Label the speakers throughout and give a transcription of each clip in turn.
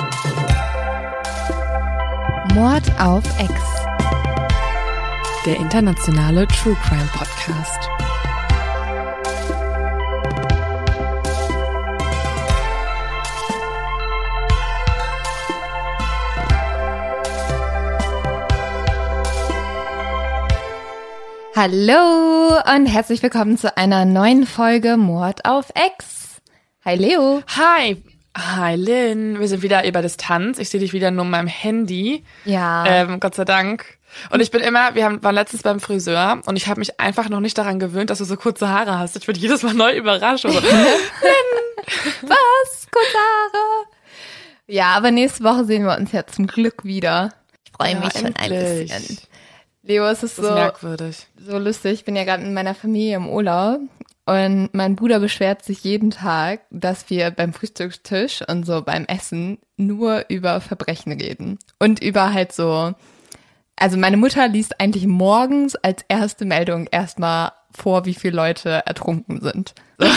Speaker 1: Mord auf Ex. Der internationale True Crime Podcast. Hallo und herzlich willkommen zu einer neuen Folge Mord auf Ex. Hi Leo.
Speaker 2: Hi. Hi Lynn. Wir sind wieder über Distanz. Ich sehe dich wieder nur in meinem Handy.
Speaker 1: Ja.
Speaker 2: Gott sei Dank. Und ich bin immer, waren letztens beim Friseur und ich habe mich einfach noch nicht daran gewöhnt, dass du so kurze Haare hast. Ich bin jedes Mal neu überrascht. So,
Speaker 1: Was? Kurze Haare? Ja, aber nächste Woche sehen wir uns ja zum Glück wieder. Ich freue mich schon ein bisschen. Leo, es ist so
Speaker 2: merkwürdig.
Speaker 1: So lustig. Ich bin ja gerade in meiner Familie im Urlaub und mein Bruder beschwert sich jeden Tag, dass wir beim Frühstückstisch und so beim Essen nur über Verbrechen reden. Und über halt so, also meine Mutter liest eigentlich morgens als erste Meldung erstmal vor, wie viele Leute ertrunken sind. So.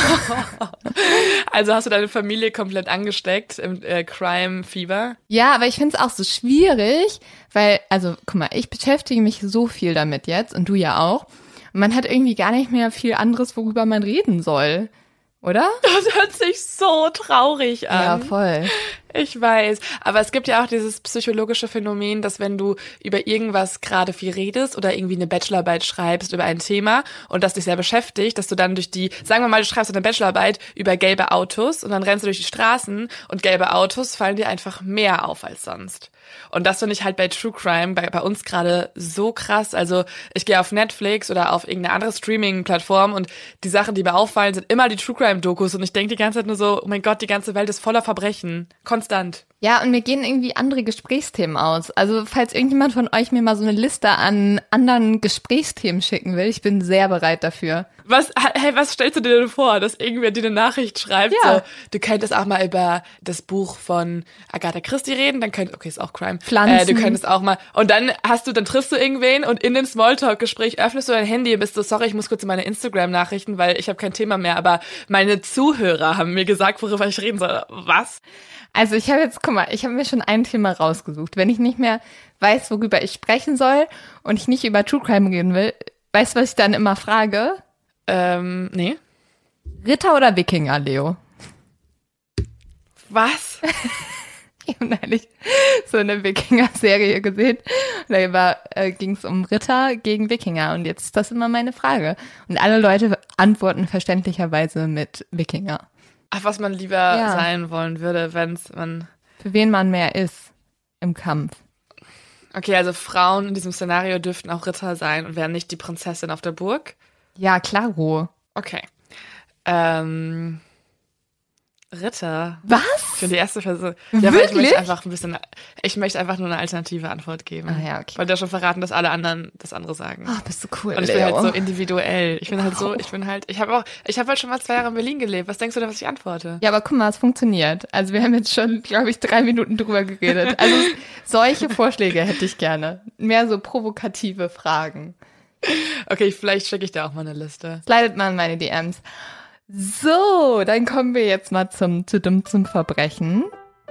Speaker 2: Also hast du deine Familie komplett angesteckt im Crime-Fieber?
Speaker 1: Ja, aber ich finde es auch so schwierig, weil, also guck mal, ich beschäftige mich so viel damit jetzt und du ja auch. Und man hat irgendwie gar nicht mehr viel anderes, worüber man reden soll, oder?
Speaker 2: Das hört sich so traurig an.
Speaker 1: Ja, voll.
Speaker 2: Ich weiß, aber es gibt ja auch dieses psychologische Phänomen, dass wenn du über irgendwas gerade viel redest oder irgendwie eine Bachelorarbeit schreibst über ein Thema und das dich sehr beschäftigt, dass du dann sagen wir mal, du schreibst eine Bachelorarbeit über gelbe Autos und dann rennst du durch die Straßen und gelbe Autos fallen dir einfach mehr auf als sonst. Und das finde ich halt bei True Crime bei uns gerade so krass. Also ich gehe auf Netflix oder auf irgendeine andere Streaming-Plattform und die Sachen, die mir auffallen, sind immer die True Crime-Dokus und ich denke die ganze Zeit nur so, oh mein Gott, die ganze Welt ist voller Verbrechen. Konstant.
Speaker 1: Ja, und mir gehen irgendwie andere Gesprächsthemen aus. Also falls irgendjemand von euch mir mal so eine Liste an anderen Gesprächsthemen schicken will, ich bin sehr bereit dafür.
Speaker 2: Was stellst du dir denn vor, dass irgendwer dir eine Nachricht schreibt?
Speaker 1: Ja.
Speaker 2: So, du könntest auch mal über das Buch von Agatha Christie reden, dann okay, ist auch Crime.
Speaker 1: Pflanzen.
Speaker 2: Du könntest auch mal, und dann triffst du irgendwen und in dem Smalltalk-Gespräch öffnest du dein Handy und bist so, sorry, ich muss kurz in meine Instagram-Nachrichten, weil ich habe kein Thema mehr, aber meine Zuhörer haben mir gesagt, worüber ich reden soll. Was?
Speaker 1: Also ich habe mir schon ein Thema rausgesucht. Wenn ich nicht mehr weiß, worüber ich sprechen soll und ich nicht über True Crime reden will, weißt du, was ich dann immer frage?
Speaker 2: Nee.
Speaker 1: Ritter oder Wikinger, Leo?
Speaker 2: Was?
Speaker 1: Ich habe neulich so eine Wikinger-Serie gesehen. Und da ging es um Ritter gegen Wikinger. Und jetzt ist das immer meine Frage. Und alle Leute antworten verständlicherweise mit Wikinger.
Speaker 2: Ach, was man lieber sein wollen würde,
Speaker 1: Für wen man mehr ist im Kampf.
Speaker 2: Okay, also Frauen in diesem Szenario dürften auch Ritter sein und wären nicht die Prinzessin auf der Burg?
Speaker 1: Ja, klaro.
Speaker 2: Okay. Ritter.
Speaker 1: Was?
Speaker 2: Ich bin die erste Person.
Speaker 1: Ja,
Speaker 2: aber
Speaker 1: wirklich?
Speaker 2: ich möchte einfach nur eine alternative Antwort geben.
Speaker 1: Ah, ja, okay.
Speaker 2: Weil du ja schon verraten, dass alle anderen das andere sagen.
Speaker 1: Oh, bist du cool,
Speaker 2: und ich
Speaker 1: Leo.
Speaker 2: bin halt so individuell. Ich habe halt schon mal 2 Jahre in Berlin gelebt. Was denkst du denn, was ich antworte?
Speaker 1: Ja, aber guck mal, es funktioniert. Also wir haben jetzt schon, glaube ich, 3 Minuten drüber geredet. Also solche Vorschläge hätte ich gerne. Mehr so provokative Fragen.
Speaker 2: Okay, vielleicht schicke ich dir auch mal eine Liste.
Speaker 1: Slidet mal in meine DMs. So, dann kommen wir jetzt mal zum Verbrechen.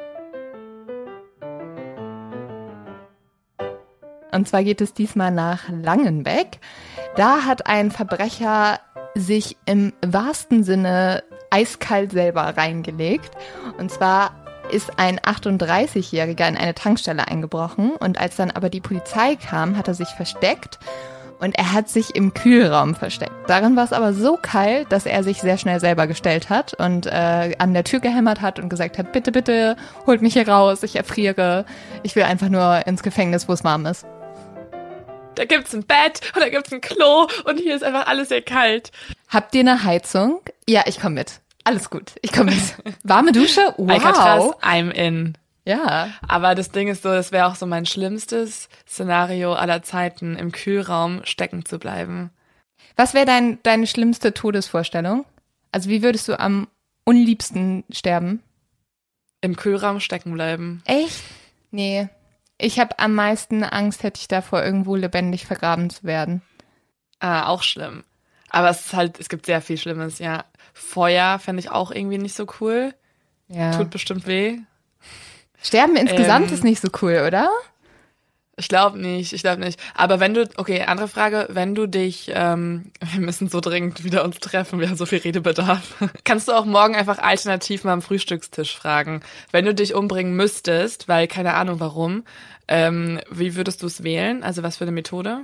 Speaker 1: Und zwar geht es diesmal nach Langenbeck. Da hat ein Verbrecher sich im wahrsten Sinne eiskalt selber reingelegt. Und zwar ist ein 38-Jähriger in eine Tankstelle eingebrochen. Und als dann aber die Polizei kam, hat er sich versteckt. Und er hat sich im Kühlraum versteckt. Darin war es aber so kalt, dass er sich sehr schnell selber gestellt hat und an der Tür gehämmert hat und gesagt hat, bitte, bitte, holt mich hier raus, ich erfriere. Ich will einfach nur ins Gefängnis, wo es warm ist.
Speaker 2: Da gibt's ein Bett und da gibt's ein Klo und hier ist einfach alles sehr kalt.
Speaker 1: Habt ihr eine Heizung? Ja, ich komme mit. Alles gut, ich komme mit. Warme Dusche? Wow.
Speaker 2: Alcatraz, I'm in.
Speaker 1: Ja.
Speaker 2: Aber das Ding ist so, das wäre auch so mein schlimmstes Szenario aller Zeiten, im Kühlraum stecken zu bleiben.
Speaker 1: Was wäre deine schlimmste Todesvorstellung? Also wie würdest du am unliebsten sterben?
Speaker 2: Im Kühlraum stecken bleiben.
Speaker 1: Echt? Nee. Ich habe am meisten Angst, hätte ich davor, irgendwo lebendig vergraben zu werden.
Speaker 2: Ah, auch schlimm. Aber es gibt sehr viel Schlimmes, ja. Feuer fände ich auch irgendwie nicht so cool.
Speaker 1: Ja.
Speaker 2: Tut bestimmt weh.
Speaker 1: Sterben insgesamt ist nicht so cool, oder?
Speaker 2: Ich glaube nicht. Aber andere Frage, wenn du dich, wir müssen so dringend wieder uns treffen, wir haben so viel Redebedarf. Kannst du auch morgen einfach alternativ mal am Frühstückstisch fragen, wenn du dich umbringen müsstest, weil keine Ahnung warum, wie würdest du es wählen? Also was für eine Methode?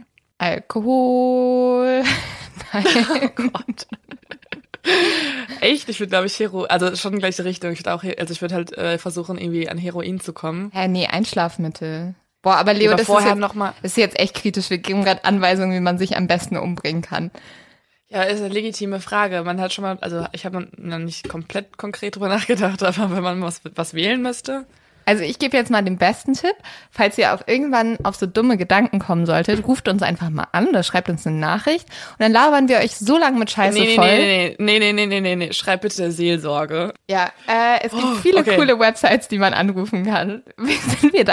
Speaker 1: Alkohol. Nein.
Speaker 2: Oh Gott. Echt? Ich würde, glaube ich, also schon in die gleiche Richtung. Ich würde halt versuchen, irgendwie an Heroin zu kommen.
Speaker 1: Nee, Einschlafmittel. Boah, aber Leo, das ist jetzt echt kritisch. Wir geben gerade Anweisungen, wie man sich am besten umbringen kann.
Speaker 2: Ja, ist eine legitime Frage. Man hat schon mal, also ich habe noch nicht komplett konkret drüber nachgedacht, aber wenn man was wählen müsste.
Speaker 1: Also ich gebe jetzt mal den besten Tipp. Falls ihr irgendwann auf so dumme Gedanken kommen solltet, ruft uns einfach mal an oder schreibt uns eine Nachricht und dann labern wir euch so lange mit Scheiße voll.
Speaker 2: Nee. Schreibt bitte Seelsorge.
Speaker 1: Ja, es gibt viele coole Websites, die man anrufen kann. Wie sind wir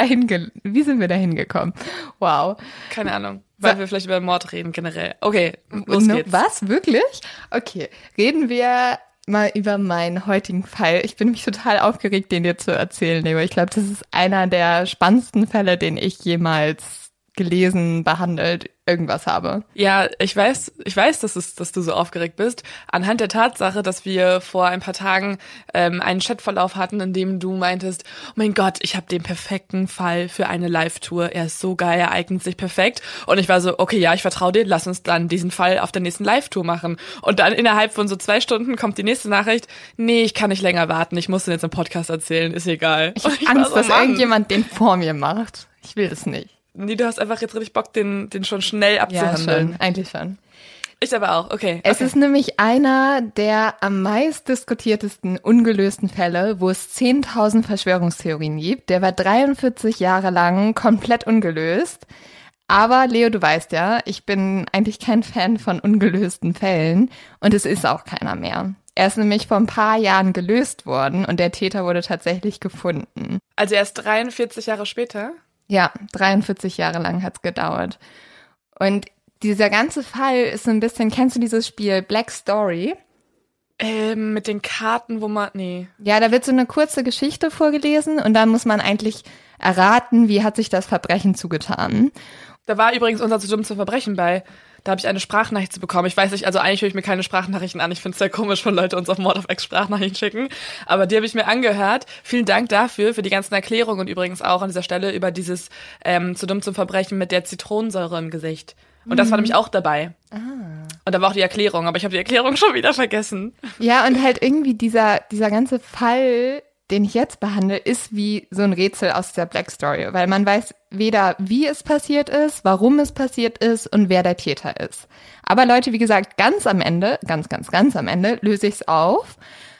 Speaker 1: dahin gekommen? Wow.
Speaker 2: Keine Ahnung. Weil wir vielleicht über Mord reden generell. Okay, los geht's.
Speaker 1: Was? Wirklich? Okay, reden wir mal über meinen heutigen Fall. Ich bin nämlich total aufgeregt, den dir zu erzählen, Leo. Ich glaube, das ist einer der spannendsten Fälle, den ich jemals gelesen, behandelt, irgendwas habe.
Speaker 2: Ja, ich weiß, dass du so aufgeregt bist. Anhand der Tatsache, dass wir vor ein paar Tagen einen Chatverlauf hatten, in dem du meintest, oh mein Gott, ich habe den perfekten Fall für eine Live-Tour. Er ist so geil, er eignet sich perfekt. Und ich war so, okay, ja, ich vertraue dir, lass uns dann diesen Fall auf der nächsten Live-Tour machen. Und dann innerhalb von so 2 Stunden kommt die nächste Nachricht, nee, ich kann nicht länger warten, ich muss den jetzt im Podcast erzählen, ist egal.
Speaker 1: Ich habe Angst, dass irgendjemand den vor mir macht. Ich will das nicht.
Speaker 2: Nee, du hast einfach jetzt richtig Bock, den schon schnell abzuhandeln.
Speaker 1: Ja, schon, eigentlich schon.
Speaker 2: Ich aber auch, okay.
Speaker 1: Es ist nämlich einer der am meist diskutiertesten ungelösten Fälle, wo es 10.000 Verschwörungstheorien gibt. Der war 43 Jahre lang komplett ungelöst. Aber Leo, du weißt ja, ich bin eigentlich kein Fan von ungelösten Fällen und es ist auch keiner mehr. Er ist nämlich vor ein paar Jahren gelöst worden und der Täter wurde tatsächlich gefunden.
Speaker 2: Also erst 43 Jahre später?
Speaker 1: Ja, 43 Jahre lang hat's gedauert. Und dieser ganze Fall ist so ein bisschen, kennst du dieses Spiel Black Story?
Speaker 2: Mit den Karten, nee.
Speaker 1: Ja, da wird so eine kurze Geschichte vorgelesen und dann muss man eigentlich erraten, wie hat sich das Verbrechen zugetan.
Speaker 2: Da war übrigens unser Zu dumm zum Verbrechen bei. Da habe ich eine Sprachnachricht zu bekommen. Ich weiß nicht, also eigentlich höre ich mir keine Sprachnachrichten an. Ich finde es sehr komisch, wenn Leute uns auf Mord of X Sprachnachrichten schicken. Aber die habe ich mir angehört. Vielen Dank dafür, für die ganzen Erklärungen und übrigens auch an dieser Stelle über dieses Zu dumm zum Verbrechen mit der Zitronensäure im Gesicht. Und das war nämlich auch dabei. Ah. Und da war auch die Erklärung, aber ich habe die Erklärung schon wieder vergessen.
Speaker 1: Ja, und halt irgendwie dieser ganze Fall, den ich jetzt behandle, ist wie so ein Rätsel aus der Black Story, weil man weiß weder, wie es passiert ist, warum es passiert ist und wer der Täter ist. Aber Leute, wie gesagt, ganz am Ende löse ich es auf.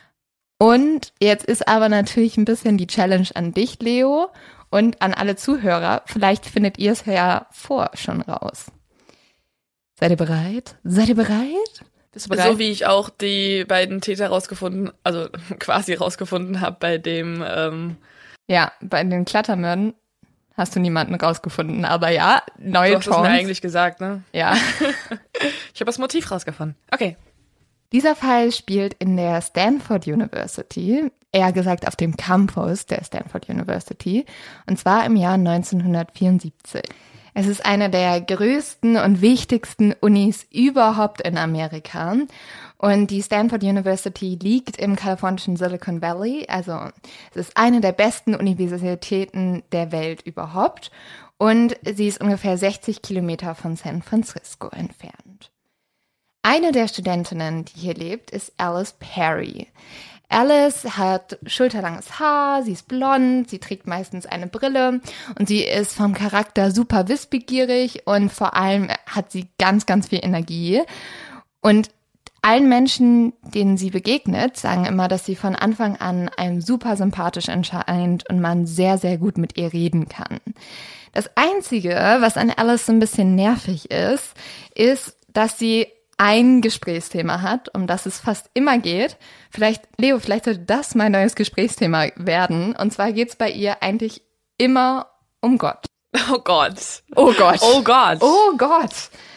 Speaker 1: Und jetzt ist aber natürlich ein bisschen die Challenge an dich, Leo, und an alle Zuhörer. Vielleicht findet ihr es ja schon raus. Seid ihr bereit? Bist du bereit?
Speaker 2: So wie ich auch die beiden Täter quasi rausgefunden habe bei dem
Speaker 1: Ja, bei den Klettermördern hast du niemanden rausgefunden, aber ja, neue Chance.
Speaker 2: Du hast es mir eigentlich gesagt, ne?
Speaker 1: Ja.
Speaker 2: Ich habe das Motiv rausgefunden. Okay.
Speaker 1: Dieser Fall spielt in der Stanford University, eher gesagt auf dem Campus der Stanford University, und zwar im Jahr 1974. Es ist eine der größten und wichtigsten Unis überhaupt in Amerika. Und die Stanford University liegt im kalifornischen Silicon Valley. Also es ist eine der besten Universitäten der Welt überhaupt. Und sie ist ungefähr 60 Kilometer von San Francisco entfernt. Eine der Studentinnen, die hier lebt, ist Alice Perry. Alice hat schulterlanges Haar, sie ist blond, sie trägt meistens eine Brille und sie ist vom Charakter super wissbegierig und vor allem hat sie ganz, ganz viel Energie. Und allen Menschen, denen sie begegnet, sagen immer, dass sie von Anfang an einem super sympathisch erscheint und man sehr, sehr gut mit ihr reden kann. Das Einzige, was an Alice so ein bisschen nervig ist, dass sie ein Gesprächsthema hat, um das es fast immer geht. Leo, vielleicht sollte das mein neues Gesprächsthema werden. Und zwar geht's bei ihr eigentlich immer um Gott.
Speaker 2: Oh Gott.
Speaker 1: Oh Gott.
Speaker 2: Oh Gott.
Speaker 1: Oh Gott.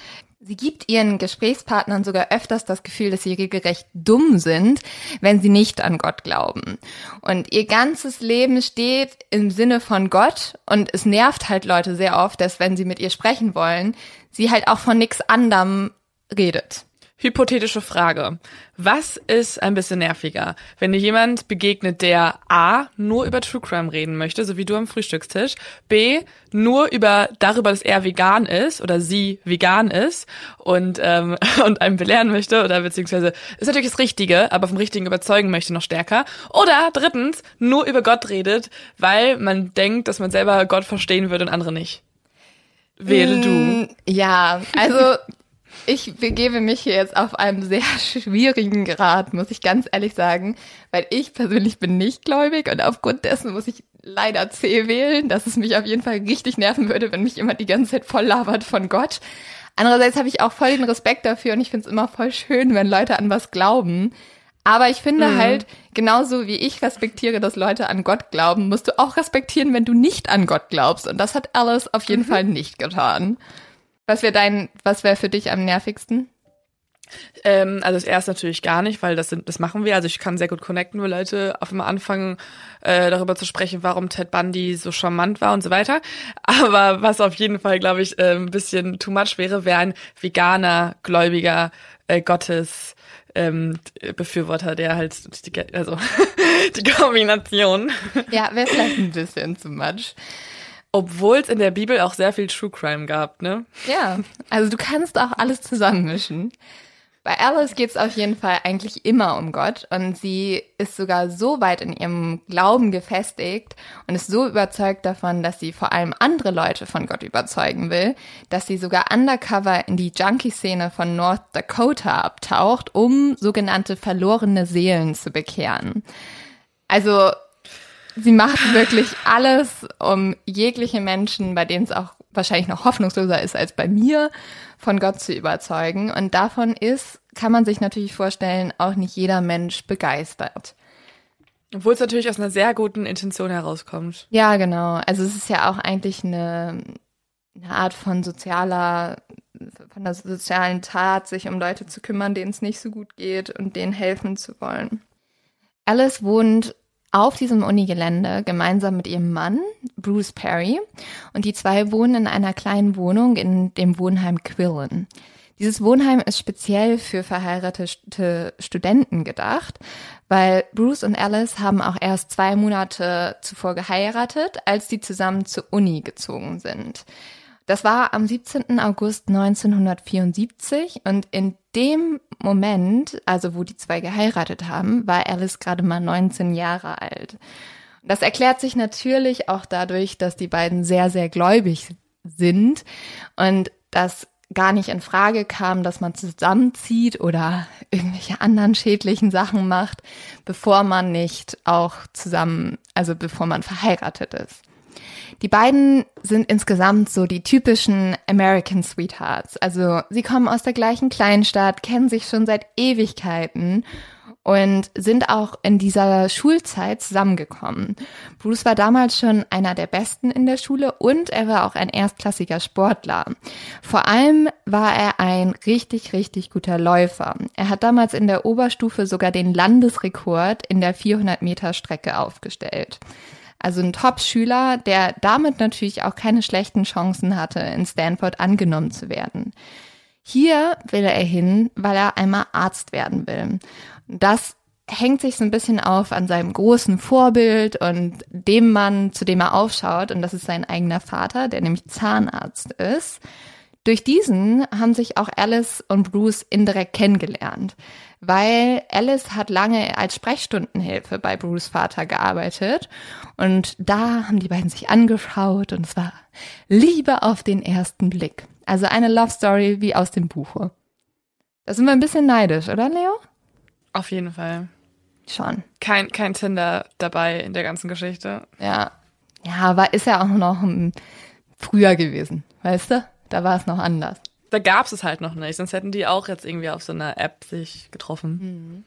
Speaker 1: Sie gibt ihren Gesprächspartnern sogar öfters das Gefühl, dass sie regelrecht dumm sind, wenn sie nicht an Gott glauben. Und ihr ganzes Leben steht im Sinne von Gott und es nervt halt Leute sehr oft, dass wenn sie mit ihr sprechen wollen, sie halt auch von nichts anderem redet.
Speaker 2: Hypothetische Frage. Was ist ein bisschen nerviger? Wenn dir jemand begegnet, der A, nur über True Crime reden möchte, so wie du am Frühstückstisch, B, nur darüber, dass er vegan ist oder sie vegan ist und einem belehren möchte oder beziehungsweise ist natürlich das Richtige, aber vom Richtigen überzeugen möchte noch stärker. Oder drittens, nur über Gott redet, weil man denkt, dass man selber Gott verstehen würde und andere nicht. Wähle du.
Speaker 1: Ja, also ich begebe mich hier jetzt auf einem sehr schwierigen Grad, muss ich ganz ehrlich sagen, weil ich persönlich bin nicht gläubig und aufgrund dessen muss ich leider C wählen, dass es mich auf jeden Fall richtig nerven würde, wenn mich jemand die ganze Zeit voll labert von Gott. Andererseits habe ich auch voll den Respekt dafür und ich finde es immer voll schön, wenn Leute an was glauben. Aber ich finde halt, genauso wie ich respektiere, dass Leute an Gott glauben, musst du auch respektieren, wenn du nicht an Gott glaubst. Und das hat Alice auf jeden Fall nicht getan. Was wäre für dich am nervigsten?
Speaker 2: Also das erste natürlich gar nicht, weil das machen wir. Also ich kann sehr gut connecten, wenn Leute auf einmal anfangen, darüber zu sprechen, warum Ted Bundy so charmant war und so weiter. Aber was auf jeden Fall, glaube ich, ein bisschen too much wäre ein veganer, gläubiger Gottes Befürworter, der halt die Kombination.
Speaker 1: Ja, wäre vielleicht ein bisschen too much.
Speaker 2: Obwohl es in der Bibel auch sehr viel True Crime gab, ne?
Speaker 1: Ja, also du kannst auch alles zusammenmischen. Bei Alice geht es auf jeden Fall eigentlich immer um Gott und sie ist sogar so weit in ihrem Glauben gefestigt und ist so überzeugt davon, dass sie vor allem andere Leute von Gott überzeugen will, dass sie sogar undercover in die Junkie-Szene von North Dakota abtaucht, um sogenannte verlorene Seelen zu bekehren. Also sie macht wirklich alles, um jegliche Menschen, bei denen es auch wahrscheinlich noch hoffnungsloser ist als bei mir, von Gott zu überzeugen. Und davon kann man sich natürlich vorstellen, auch nicht jeder Mensch begeistert.
Speaker 2: Obwohl es natürlich aus einer sehr guten Intention herauskommt.
Speaker 1: Ja, genau. Also es ist ja auch eigentlich eine Art von der sozialen Tat, sich um Leute zu kümmern, denen es nicht so gut geht und denen helfen zu wollen. Alice wohnt auf diesem Unigelände gemeinsam mit ihrem Mann, Bruce Perry. Und die zwei wohnen in einer kleinen Wohnung in dem Wohnheim Quillen. Dieses Wohnheim ist speziell für verheiratete Studenten gedacht, weil Bruce und Alice haben auch erst 2 Monate zuvor geheiratet, als die zusammen zur Uni gezogen sind. Das war am 17. August 1974 und in dem Moment, also wo die zwei geheiratet haben, war Alice gerade mal 19 Jahre alt. Das erklärt sich natürlich auch dadurch, dass die beiden sehr, sehr gläubig sind und das gar nicht in Frage kam, dass man zusammenzieht oder irgendwelche anderen schädlichen Sachen macht, bevor man verheiratet ist. Die beiden sind insgesamt so die typischen American Sweethearts. Also sie kommen aus der gleichen Kleinstadt, kennen sich schon seit Ewigkeiten und sind auch in dieser Schulzeit zusammengekommen. Bruce war damals schon einer der Besten in der Schule und er war auch ein erstklassiger Sportler. Vor allem war er ein richtig, richtig guter Läufer. Er hat damals in der Oberstufe sogar den Landesrekord in der 400-Meter-Strecke aufgestellt. Also ein Top-Schüler, der damit natürlich auch keine schlechten Chancen hatte, in Stanford angenommen zu werden. Hier will er hin, weil er einmal Arzt werden will. Das hängt sich so ein bisschen auf an seinem großen Vorbild und dem Mann, zu dem er aufschaut. Und das ist sein eigener Vater, der nämlich Zahnarzt ist. Durch diesen haben sich auch Alice und Bruce indirekt kennengelernt, weil Alice hat lange als Sprechstundenhilfe bei Bruce Vater gearbeitet und da haben die beiden sich angeschaut und es war Liebe auf den ersten Blick. Also eine Love Story wie aus dem Buche. Da sind wir ein bisschen neidisch, oder Leo?
Speaker 2: Auf jeden Fall.
Speaker 1: Schon.
Speaker 2: Kein Tinder dabei in der ganzen Geschichte.
Speaker 1: Ja, aber ist ja auch noch früher gewesen, weißt du? Da war es noch anders.
Speaker 2: Da gab es halt noch nicht, sonst hätten die auch jetzt irgendwie auf so einer App sich getroffen.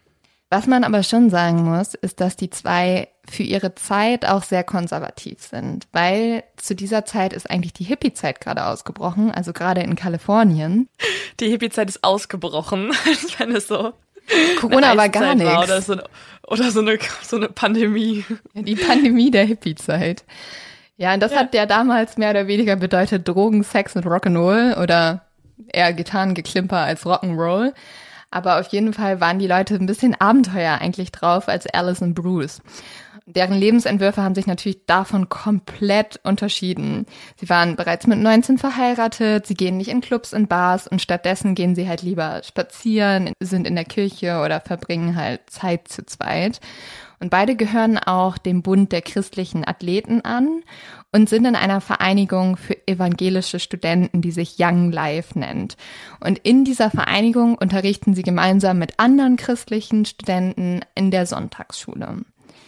Speaker 1: Was man aber schon sagen muss, ist, dass die zwei für ihre Zeit auch sehr konservativ sind, weil zu dieser Zeit ist eigentlich die Hippie-Zeit gerade ausgebrochen, also gerade in Kalifornien.
Speaker 2: Die Hippie-Zeit ist ausgebrochen, wenn es so
Speaker 1: Corona war gar nichts.
Speaker 2: Oder so eine Pandemie.
Speaker 1: Ja, die Pandemie der Hippie-Zeit. Ja, und das hat ja damals mehr oder weniger bedeutet Drogen, Sex und Rock'n'Roll oder eher Gitarrengeklimper als Rock'n'Roll. Aber auf jeden Fall waren die Leute ein bisschen Abenteuer eigentlich drauf als Alice und Bruce. Deren Lebensentwürfe haben sich natürlich davon komplett unterschieden. Sie waren bereits mit 19 verheiratet, sie gehen nicht in Clubs und Bars und stattdessen gehen sie halt lieber spazieren, sind in der Kirche oder verbringen halt Zeit zu zweit. Und beide gehören auch dem Bund der christlichen Athleten an und sind in einer Vereinigung für evangelische Studenten, die sich Young Life nennt. Und in dieser Vereinigung unterrichten sie gemeinsam mit anderen christlichen Studenten in der Sonntagsschule.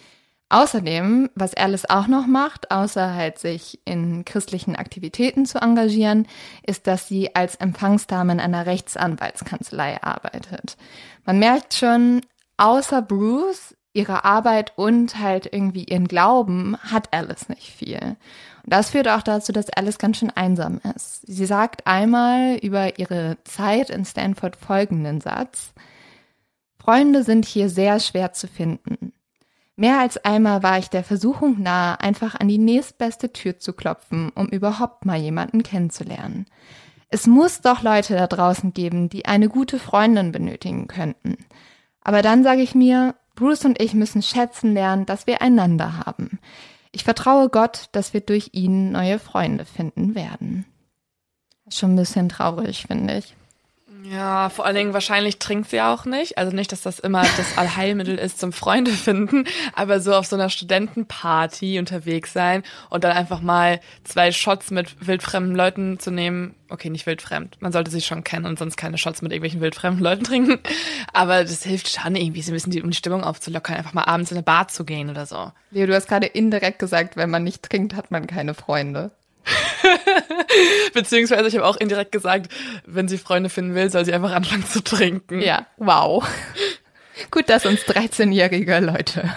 Speaker 1: Außerdem, was Alice auch noch macht, außer halt sich in christlichen Aktivitäten zu engagieren, ist, dass sie als Empfangsdame in einer Rechtsanwaltskanzlei arbeitet. Man merkt schon, außer Bruce, ihre Arbeit und halt irgendwie ihren Glauben hat Alice nicht viel. Und das führt auch dazu, dass Alice ganz schön einsam ist. Sie sagt einmal über ihre Zeit in Stanford folgenden Satz: Freunde sind hier sehr schwer zu finden. Mehr als einmal war ich der Versuchung nahe, einfach an die nächstbeste Tür zu klopfen, um überhaupt mal jemanden kennenzulernen. Es muss doch Leute da draußen geben, die eine gute Freundin benötigen könnten. Aber dann sage ich mir, Bruce und ich müssen schätzen lernen, dass wir einander haben. Ich vertraue Gott, dass wir durch ihn neue Freunde finden werden. Schon ein bisschen traurig, finde ich.
Speaker 2: Ja, vor allen Dingen wahrscheinlich trinkt sie auch nicht. Also nicht, dass das immer das Allheilmittel ist zum Freunde finden, aber so auf so einer Studentenparty unterwegs sein und dann einfach mal 2 Shots mit wildfremden Leuten zu nehmen. Okay, nicht wildfremd. Man sollte sich schon kennen und sonst keine Shots mit irgendwelchen wildfremden Leuten trinken. Aber das hilft schon irgendwie, so ein bisschen um die Stimmung aufzulockern, einfach mal abends in eine Bar zu gehen oder so.
Speaker 1: Leo, du hast gerade indirekt gesagt, wenn man nicht trinkt, hat man keine Freunde.
Speaker 2: Beziehungsweise ich habe auch indirekt gesagt, wenn sie Freunde finden will, soll sie einfach anfangen zu trinken.
Speaker 1: Ja, wow. Gut, dass uns 13-jährige Leute.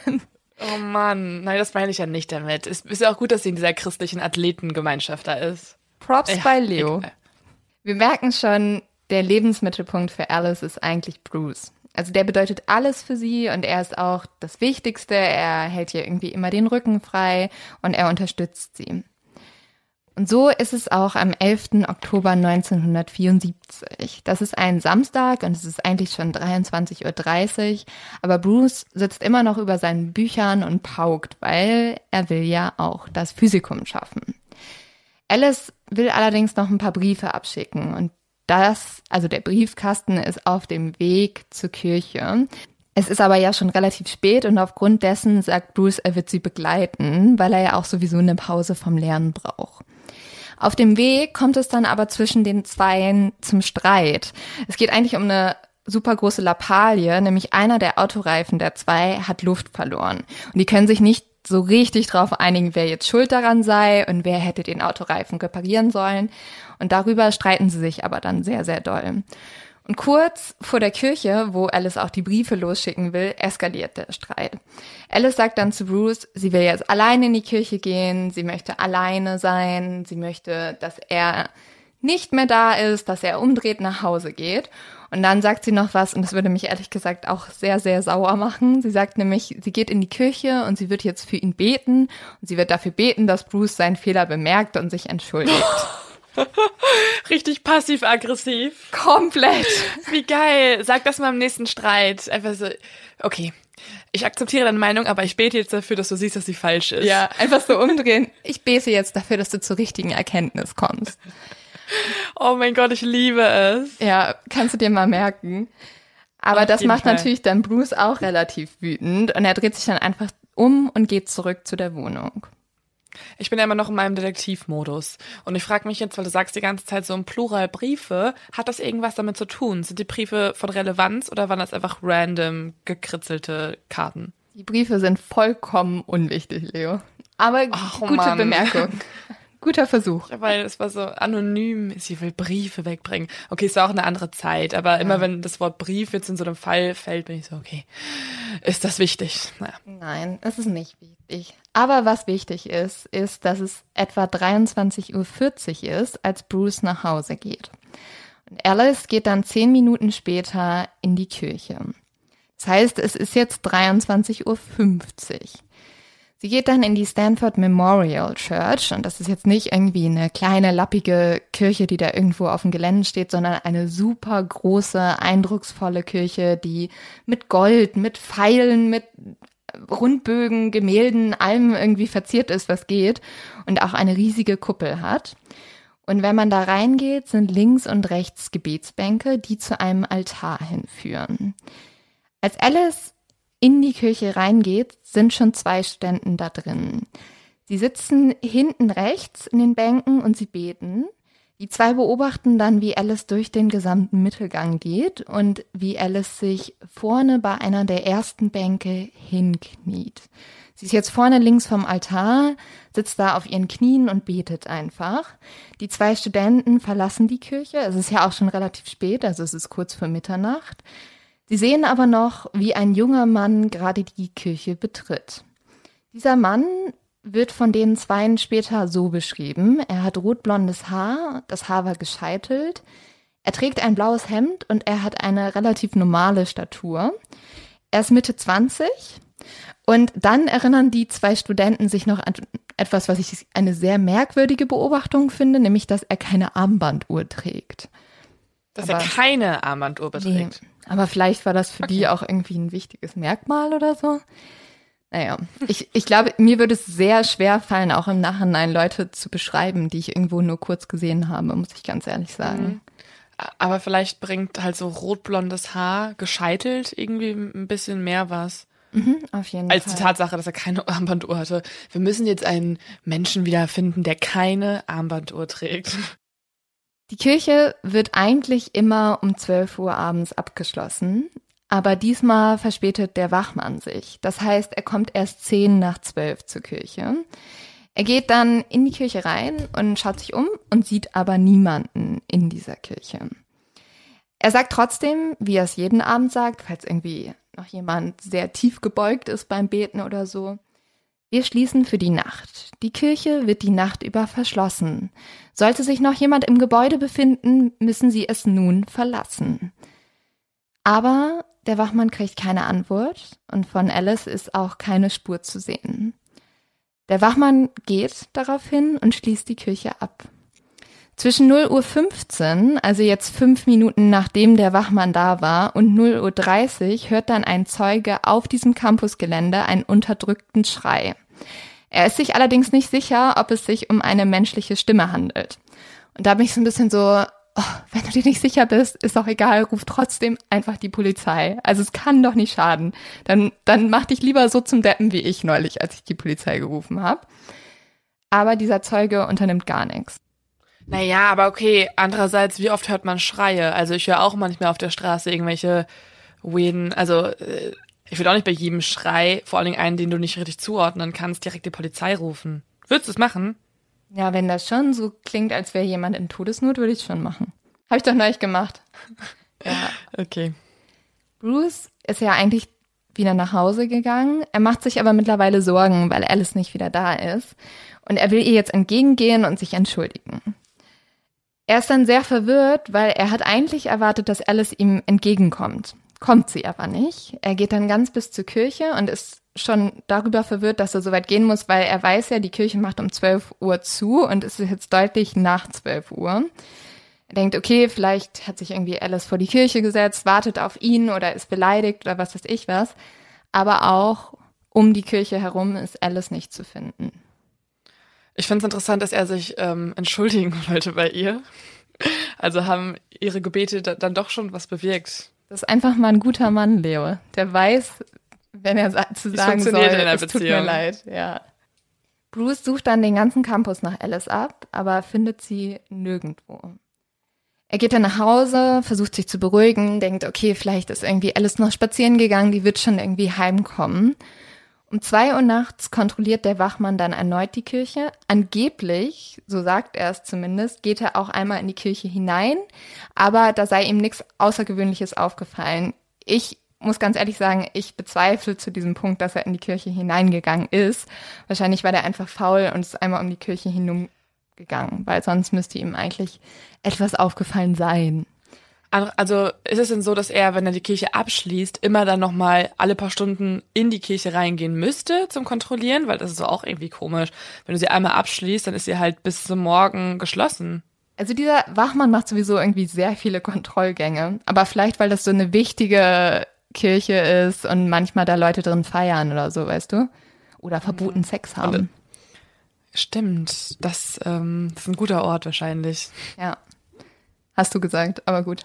Speaker 2: Oh Mann, nein, das meine ich ja nicht damit. Es ist ja auch gut, dass sie in dieser christlichen Athletengemeinschaft da ist.
Speaker 1: Props
Speaker 2: Ja,
Speaker 1: bei Leo.
Speaker 2: egal.
Speaker 1: Wir merken schon, der Lebensmittelpunkt für Alice ist eigentlich Bruce. Also der bedeutet alles für sie und er ist auch das Wichtigste. Er hält ihr irgendwie immer den Rücken frei und er unterstützt sie. Und so ist es auch am 11. Oktober 1974. Das ist ein Samstag und es ist eigentlich schon 23:30 Uhr. Aber Bruce sitzt immer noch über seinen Büchern und paukt, weil er will ja auch das Physikum schaffen. Alice will allerdings noch ein paar Briefe abschicken und der Briefkasten ist auf dem Weg zur Kirche. Es ist aber ja schon relativ spät und aufgrund dessen sagt Bruce, er wird sie begleiten, weil er ja auch sowieso eine Pause vom Lernen braucht. Auf dem Weg kommt es dann aber zwischen den Zweien zum Streit. Es geht eigentlich um eine super große Lappalie, nämlich einer der Autoreifen der zwei hat Luft verloren. Und die können sich nicht so richtig drauf einigen, wer jetzt schuld daran sei und wer hätte den Autoreifen reparieren sollen. Und darüber streiten sie sich aber dann sehr, sehr doll. Und kurz vor der Kirche, wo Alice auch die Briefe losschicken will, eskaliert der Streit. Alice sagt dann zu Bruce, sie will jetzt alleine in die Kirche gehen, sie möchte alleine sein, sie möchte, dass er nicht mehr da ist, dass er umdreht nach Hause geht. Und dann sagt sie noch was, und das würde mich ehrlich gesagt auch sehr, sehr sauer machen. Sie sagt nämlich, sie geht in die Kirche und sie wird jetzt für ihn beten und sie wird dafür beten, dass Bruce seinen Fehler bemerkt und sich entschuldigt.
Speaker 2: Richtig passiv-aggressiv.
Speaker 1: Komplett.
Speaker 2: Wie geil. Sag das mal im nächsten Streit. Einfach so, okay, ich akzeptiere deine Meinung, aber ich bete jetzt dafür, dass du siehst, dass sie falsch ist.
Speaker 1: Ja, einfach so umdrehen. Ich bete jetzt dafür, dass du zur richtigen Erkenntnis kommst.
Speaker 2: Oh mein Gott, ich liebe es.
Speaker 1: Ja, kannst du dir mal merken. Aber
Speaker 2: Auf
Speaker 1: das
Speaker 2: jeden
Speaker 1: macht
Speaker 2: Fall.
Speaker 1: natürlich dann Bruce auch relativ wütend und er dreht sich dann einfach um und geht zurück zu der Wohnung.
Speaker 2: Ich bin ja immer noch in meinem Detektivmodus. Und ich frage mich jetzt, weil du sagst die ganze Zeit so im Plural Briefe, hat das irgendwas damit zu tun? Sind die Briefe von Relevanz oder waren das einfach random gekritzelte Karten?
Speaker 1: Die Briefe sind vollkommen unwichtig, Leo. Aber
Speaker 2: Ach,
Speaker 1: gute
Speaker 2: Mann.
Speaker 1: Bemerkung. Guter Versuch.
Speaker 2: Ja, weil es war so anonym, sie will Briefe wegbringen. Okay, es war auch eine andere Zeit, aber immer wenn das Wort Brief jetzt in so einem Fall fällt, bin ich so, okay, ist das wichtig? Naja.
Speaker 1: Nein, es ist nicht wichtig. Aber was wichtig ist, dass es etwa 23:40 Uhr ist, als Bruce nach Hause geht. Und Alice geht dann 10 Minuten später in die Kirche. Das heißt, es ist jetzt 23:50 Uhr. Sie geht dann in die Stanford Memorial Church und das ist jetzt nicht irgendwie eine kleine, lappige Kirche, die da irgendwo auf dem Gelände steht, sondern eine super große, eindrucksvolle Kirche, die mit Gold, mit Pfeilen, mit Rundbögen, Gemälden, allem irgendwie verziert ist, was geht und auch eine riesige Kuppel hat. Und wenn man da reingeht, sind links und rechts Gebetsbänke, die zu einem Altar hinführen. Als Alice in die Kirche reingeht, sind schon 2 Studenten da drin. Sie sitzen hinten rechts in den Bänken und sie beten. Die 2 beobachten dann, wie Alice durch den gesamten Mittelgang geht und wie Alice sich vorne bei einer der ersten Bänke hinkniet. Sie ist jetzt vorne links vom Altar, sitzt da auf ihren Knien und betet einfach. Die 2 Studenten verlassen die Kirche. Es ist ja auch schon relativ spät, also es ist kurz vor Mitternacht. Sie sehen aber noch, wie ein junger Mann gerade die Kirche betritt. Dieser Mann wird von den 2 später so beschrieben. Er hat rotblondes Haar, das Haar war gescheitelt. Er trägt ein blaues Hemd und er hat eine relativ normale Statur. Er ist Mitte 20 und dann erinnern die 2 Studenten sich noch an etwas, was ich eine sehr merkwürdige Beobachtung finde, nämlich, dass er keine Armbanduhr trägt.
Speaker 2: Dass er keine Armbanduhr beträgt.
Speaker 1: Nee, aber vielleicht war das für die auch irgendwie ein wichtiges Merkmal oder so. Naja, ich glaube, mir würde es sehr schwer fallen, auch im Nachhinein Leute zu beschreiben, die ich irgendwo nur kurz gesehen habe, muss ich ganz ehrlich sagen.
Speaker 2: Aber vielleicht bringt halt so rotblondes Haar gescheitelt irgendwie ein bisschen mehr was.
Speaker 1: Auf jeden Fall.
Speaker 2: Als die Tatsache, dass er keine Armbanduhr hatte. Wir müssen jetzt einen Menschen wiederfinden, der keine Armbanduhr trägt.
Speaker 1: Die Kirche wird eigentlich immer um 12 Uhr abends abgeschlossen, aber diesmal verspätet der Wachmann sich. Das heißt, er kommt erst 10:10 zur Kirche. Er geht dann in die Kirche rein und schaut sich um und sieht aber niemanden in dieser Kirche. Er sagt trotzdem, wie er es jeden Abend sagt, falls irgendwie noch jemand sehr tief gebeugt ist beim Beten oder so: Wir schließen für die Nacht. Die Kirche wird die Nacht über verschlossen. Sollte sich noch jemand im Gebäude befinden, müssen Sie es nun verlassen. Aber der Wachmann kriegt keine Antwort und von Alice ist auch keine Spur zu sehen. Der Wachmann geht daraufhin und schließt die Kirche ab. Zwischen 0:15 Uhr, also jetzt 5 Minuten nachdem der Wachmann da war, und 0:30 Uhr hört dann ein Zeuge auf diesem Campusgelände einen unterdrückten Schrei. Er ist sich allerdings nicht sicher, ob es sich um eine menschliche Stimme handelt. Und da bin ich so ein bisschen so, wenn du dir nicht sicher bist, ist doch egal, ruf trotzdem einfach die Polizei. Also es kann doch nicht schaden. Dann mach dich lieber so zum Deppen wie ich neulich, als ich die Polizei gerufen habe. Aber dieser Zeuge unternimmt gar nichts.
Speaker 2: Naja, aber okay, andererseits, wie oft hört man Schreie? Also ich höre auch manchmal auf der Straße irgendwelche weirden, also ich würde auch nicht bei jedem Schrei, vor allen Dingen einen, den du nicht richtig zuordnen kannst, direkt die Polizei rufen. Würdest du es machen?
Speaker 1: Ja, wenn das schon so klingt, als wäre jemand in Todesnot, würde ich es schon machen. Habe ich doch neulich gemacht. Ja.
Speaker 2: Okay.
Speaker 1: Bruce ist ja eigentlich wieder nach Hause gegangen. Er macht sich aber mittlerweile Sorgen, weil Alice nicht wieder da ist. Und er will ihr jetzt entgegengehen und sich entschuldigen. Er ist dann sehr verwirrt, weil er hat eigentlich erwartet, dass Alice ihm entgegenkommt. Kommt sie aber nicht. Er geht dann ganz bis zur Kirche und ist schon darüber verwirrt, dass er so weit gehen muss, weil er weiß ja, die Kirche macht um 12 Uhr zu und es ist jetzt deutlich nach 12 Uhr. Er denkt, okay, vielleicht hat sich irgendwie Alice vor die Kirche gesetzt, wartet auf ihn oder ist beleidigt oder was weiß ich was. Aber auch um die Kirche herum ist Alice nicht zu finden.
Speaker 2: Ich finde es interessant, dass er sich entschuldigen wollte bei ihr. Also haben ihre Gebete dann doch schon was bewirkt.
Speaker 1: Das ist einfach mal ein guter Mann, Leo. Der weiß, wenn er zu sagen soll, es tut mir leid. Ja. Bruce sucht dann den ganzen Campus nach Alice ab, aber findet sie nirgendwo. Er geht dann nach Hause, versucht sich zu beruhigen, denkt, okay, vielleicht ist irgendwie Alice noch spazieren gegangen, die wird schon irgendwie heimkommen. Um 2 Uhr nachts kontrolliert der Wachmann dann erneut die Kirche. Angeblich, so sagt er es zumindest, geht er auch einmal in die Kirche hinein, aber da sei ihm nichts Außergewöhnliches aufgefallen. Ich muss ganz ehrlich sagen, ich bezweifle zu diesem Punkt, dass er in die Kirche hineingegangen ist. Wahrscheinlich war der einfach faul und ist einmal um die Kirche hinumgegangen, weil sonst müsste ihm eigentlich etwas aufgefallen sein.
Speaker 2: Also ist es denn so, dass er, wenn er die Kirche abschließt, immer dann nochmal alle paar Stunden in die Kirche reingehen müsste zum Kontrollieren? Weil das ist so auch irgendwie komisch. Wenn du sie einmal abschließt, dann ist sie halt bis zum Morgen geschlossen.
Speaker 1: Also dieser Wachmann macht sowieso irgendwie sehr viele Kontrollgänge. Aber vielleicht, weil das so eine wichtige Kirche ist und manchmal da Leute drin feiern oder so, weißt du? Oder verboten Sex haben.
Speaker 2: Stimmt, das ist ein guter Ort wahrscheinlich.
Speaker 1: Ja, hast du gesagt, aber gut.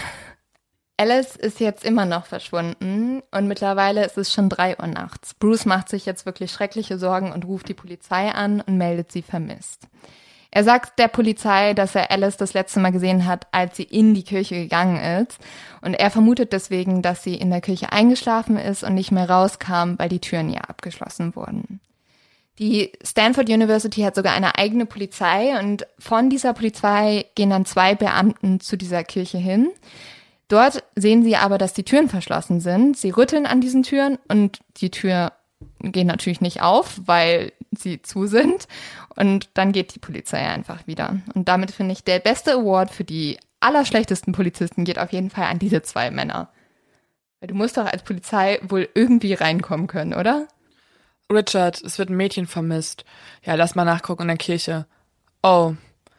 Speaker 1: Alice ist jetzt immer noch verschwunden und mittlerweile ist es schon 3 Uhr nachts. Bruce macht sich jetzt wirklich schreckliche Sorgen und ruft die Polizei an und meldet sie vermisst. Er sagt der Polizei, dass er Alice das letzte Mal gesehen hat, als sie in die Kirche gegangen ist. Und er vermutet deswegen, dass sie in der Kirche eingeschlafen ist und nicht mehr rauskam, weil die Türen ja abgeschlossen wurden. Die Stanford University hat sogar eine eigene Polizei und von dieser Polizei gehen dann 2 Beamten zu dieser Kirche hin. Dort sehen sie aber, dass die Türen verschlossen sind. Sie rütteln an diesen Türen und die Tür geht natürlich nicht auf, weil sie zu sind. Und dann geht die Polizei einfach wieder. Und damit finde ich, der beste Award für die allerschlechtesten Polizisten geht auf jeden Fall an diese 2 Männer. Weil du musst doch als Polizei wohl irgendwie reinkommen können, oder?
Speaker 2: Richard, es wird ein Mädchen vermisst. Ja, lass mal nachgucken in der Kirche. Oh,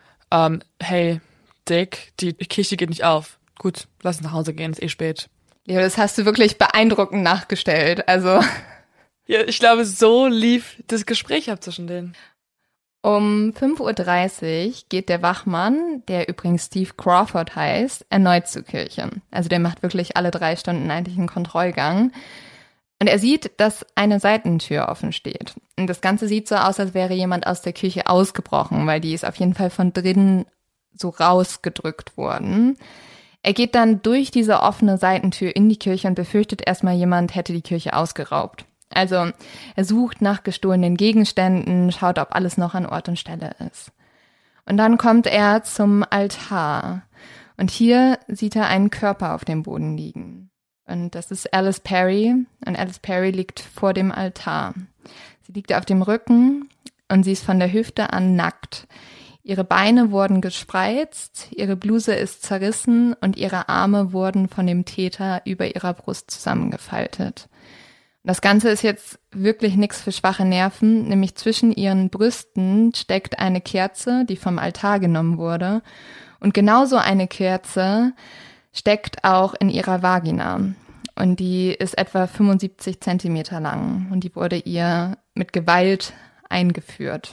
Speaker 2: hey, Dick, die Kirche geht nicht auf. Gut, lass uns nach Hause gehen, ist eh spät.
Speaker 1: Leo, das hast du wirklich beeindruckend nachgestellt, also.
Speaker 2: Ja, ich glaube, so lief das Gespräch ab zwischen denen.
Speaker 1: Um 5:30 Uhr geht der Wachmann, der übrigens Steve Crawford heißt, erneut zur Kirche. Also der macht wirklich alle 3 Stunden eigentlich einen Kontrollgang. Und er sieht, dass eine Seitentür offen steht. Und das Ganze sieht so aus, als wäre jemand aus der Kirche ausgebrochen, weil die ist auf jeden Fall von drinnen so rausgedrückt worden. Er geht dann durch diese offene Seitentür in die Kirche und befürchtet erstmal, jemand hätte die Kirche ausgeraubt. Also er sucht nach gestohlenen Gegenständen, schaut, ob alles noch an Ort und Stelle ist. Und dann kommt er zum Altar. Und hier sieht er einen Körper auf dem Boden liegen. Und das ist Alice Perry. Und Alice Perry liegt vor dem Altar. Sie liegt auf dem Rücken und sie ist von der Hüfte an nackt. Ihre Beine wurden gespreizt, ihre Bluse ist zerrissen und ihre Arme wurden von dem Täter über ihrer Brust zusammengefaltet. Das Ganze ist jetzt wirklich nichts für schwache Nerven, nämlich zwischen ihren Brüsten steckt eine Kerze, die vom Altar genommen wurde. Und genauso eine Kerze steckt auch in ihrer Vagina. Und die ist etwa 75 Zentimeter lang. Und die wurde ihr mit Gewalt eingeführt.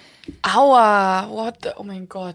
Speaker 2: Aua, oh mein Gott.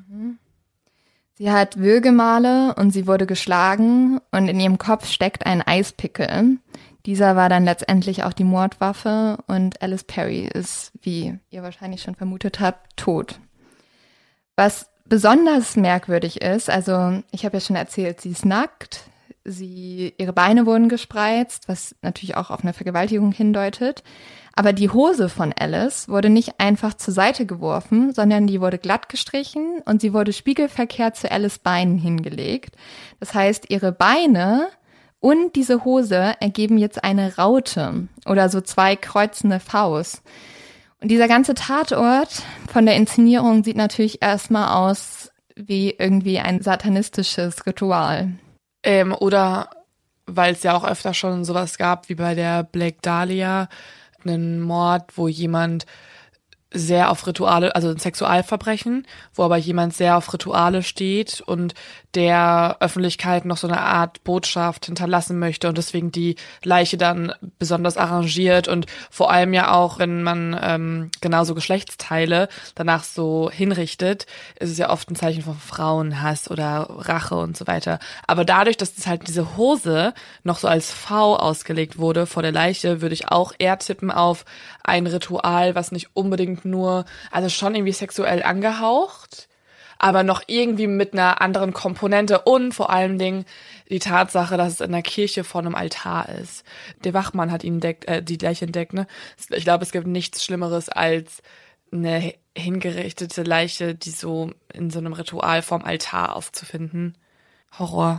Speaker 1: Sie hat Würgemale und sie wurde geschlagen und in ihrem Kopf steckt ein Eispickel. Dieser war dann letztendlich auch die Mordwaffe und Alice Perry ist, wie ihr wahrscheinlich schon vermutet habt, tot. Was besonders merkwürdig ist, also ich habe ja schon erzählt, sie ist nackt, ihre Beine wurden gespreizt, was natürlich auch auf eine Vergewaltigung hindeutet. Aber die Hose von Alice wurde nicht einfach zur Seite geworfen, sondern die wurde glatt gestrichen und sie wurde spiegelverkehrt zu Alice Beinen hingelegt. Das heißt, ihre Beine und diese Hose ergeben jetzt eine Raute oder so 2 kreuzende Vs. Und dieser ganze Tatort von der Inszenierung sieht natürlich erstmal aus wie irgendwie ein satanistisches Ritual.
Speaker 2: Oder weil es ja auch öfter schon sowas gab wie bei der Blake Dahlia, einen Mord, wo jemand sehr auf Rituale, also ein Sexualverbrechen, wo aber jemand sehr auf Rituale steht und der Öffentlichkeit noch so eine Art Botschaft hinterlassen möchte und deswegen die Leiche dann besonders arrangiert und vor allem ja auch, wenn man genauso Geschlechtsteile danach so hinrichtet, ist es ja oft ein Zeichen von Frauenhass oder Rache und so weiter. Aber dadurch, dass es halt diese Hose noch so als V ausgelegt wurde vor der Leiche, würde ich auch eher tippen auf ein Ritual, was nicht unbedingt nur, also schon irgendwie sexuell angehaucht, aber noch irgendwie mit einer anderen Komponente und vor allen Dingen die Tatsache, dass es in der Kirche vor einem Altar ist. Der Wachmann hat die Leiche entdeckt, ne? Ich glaube, es gibt nichts Schlimmeres als eine hingerichtete Leiche, die so in so einem Ritual vorm Altar aufzufinden. Horror.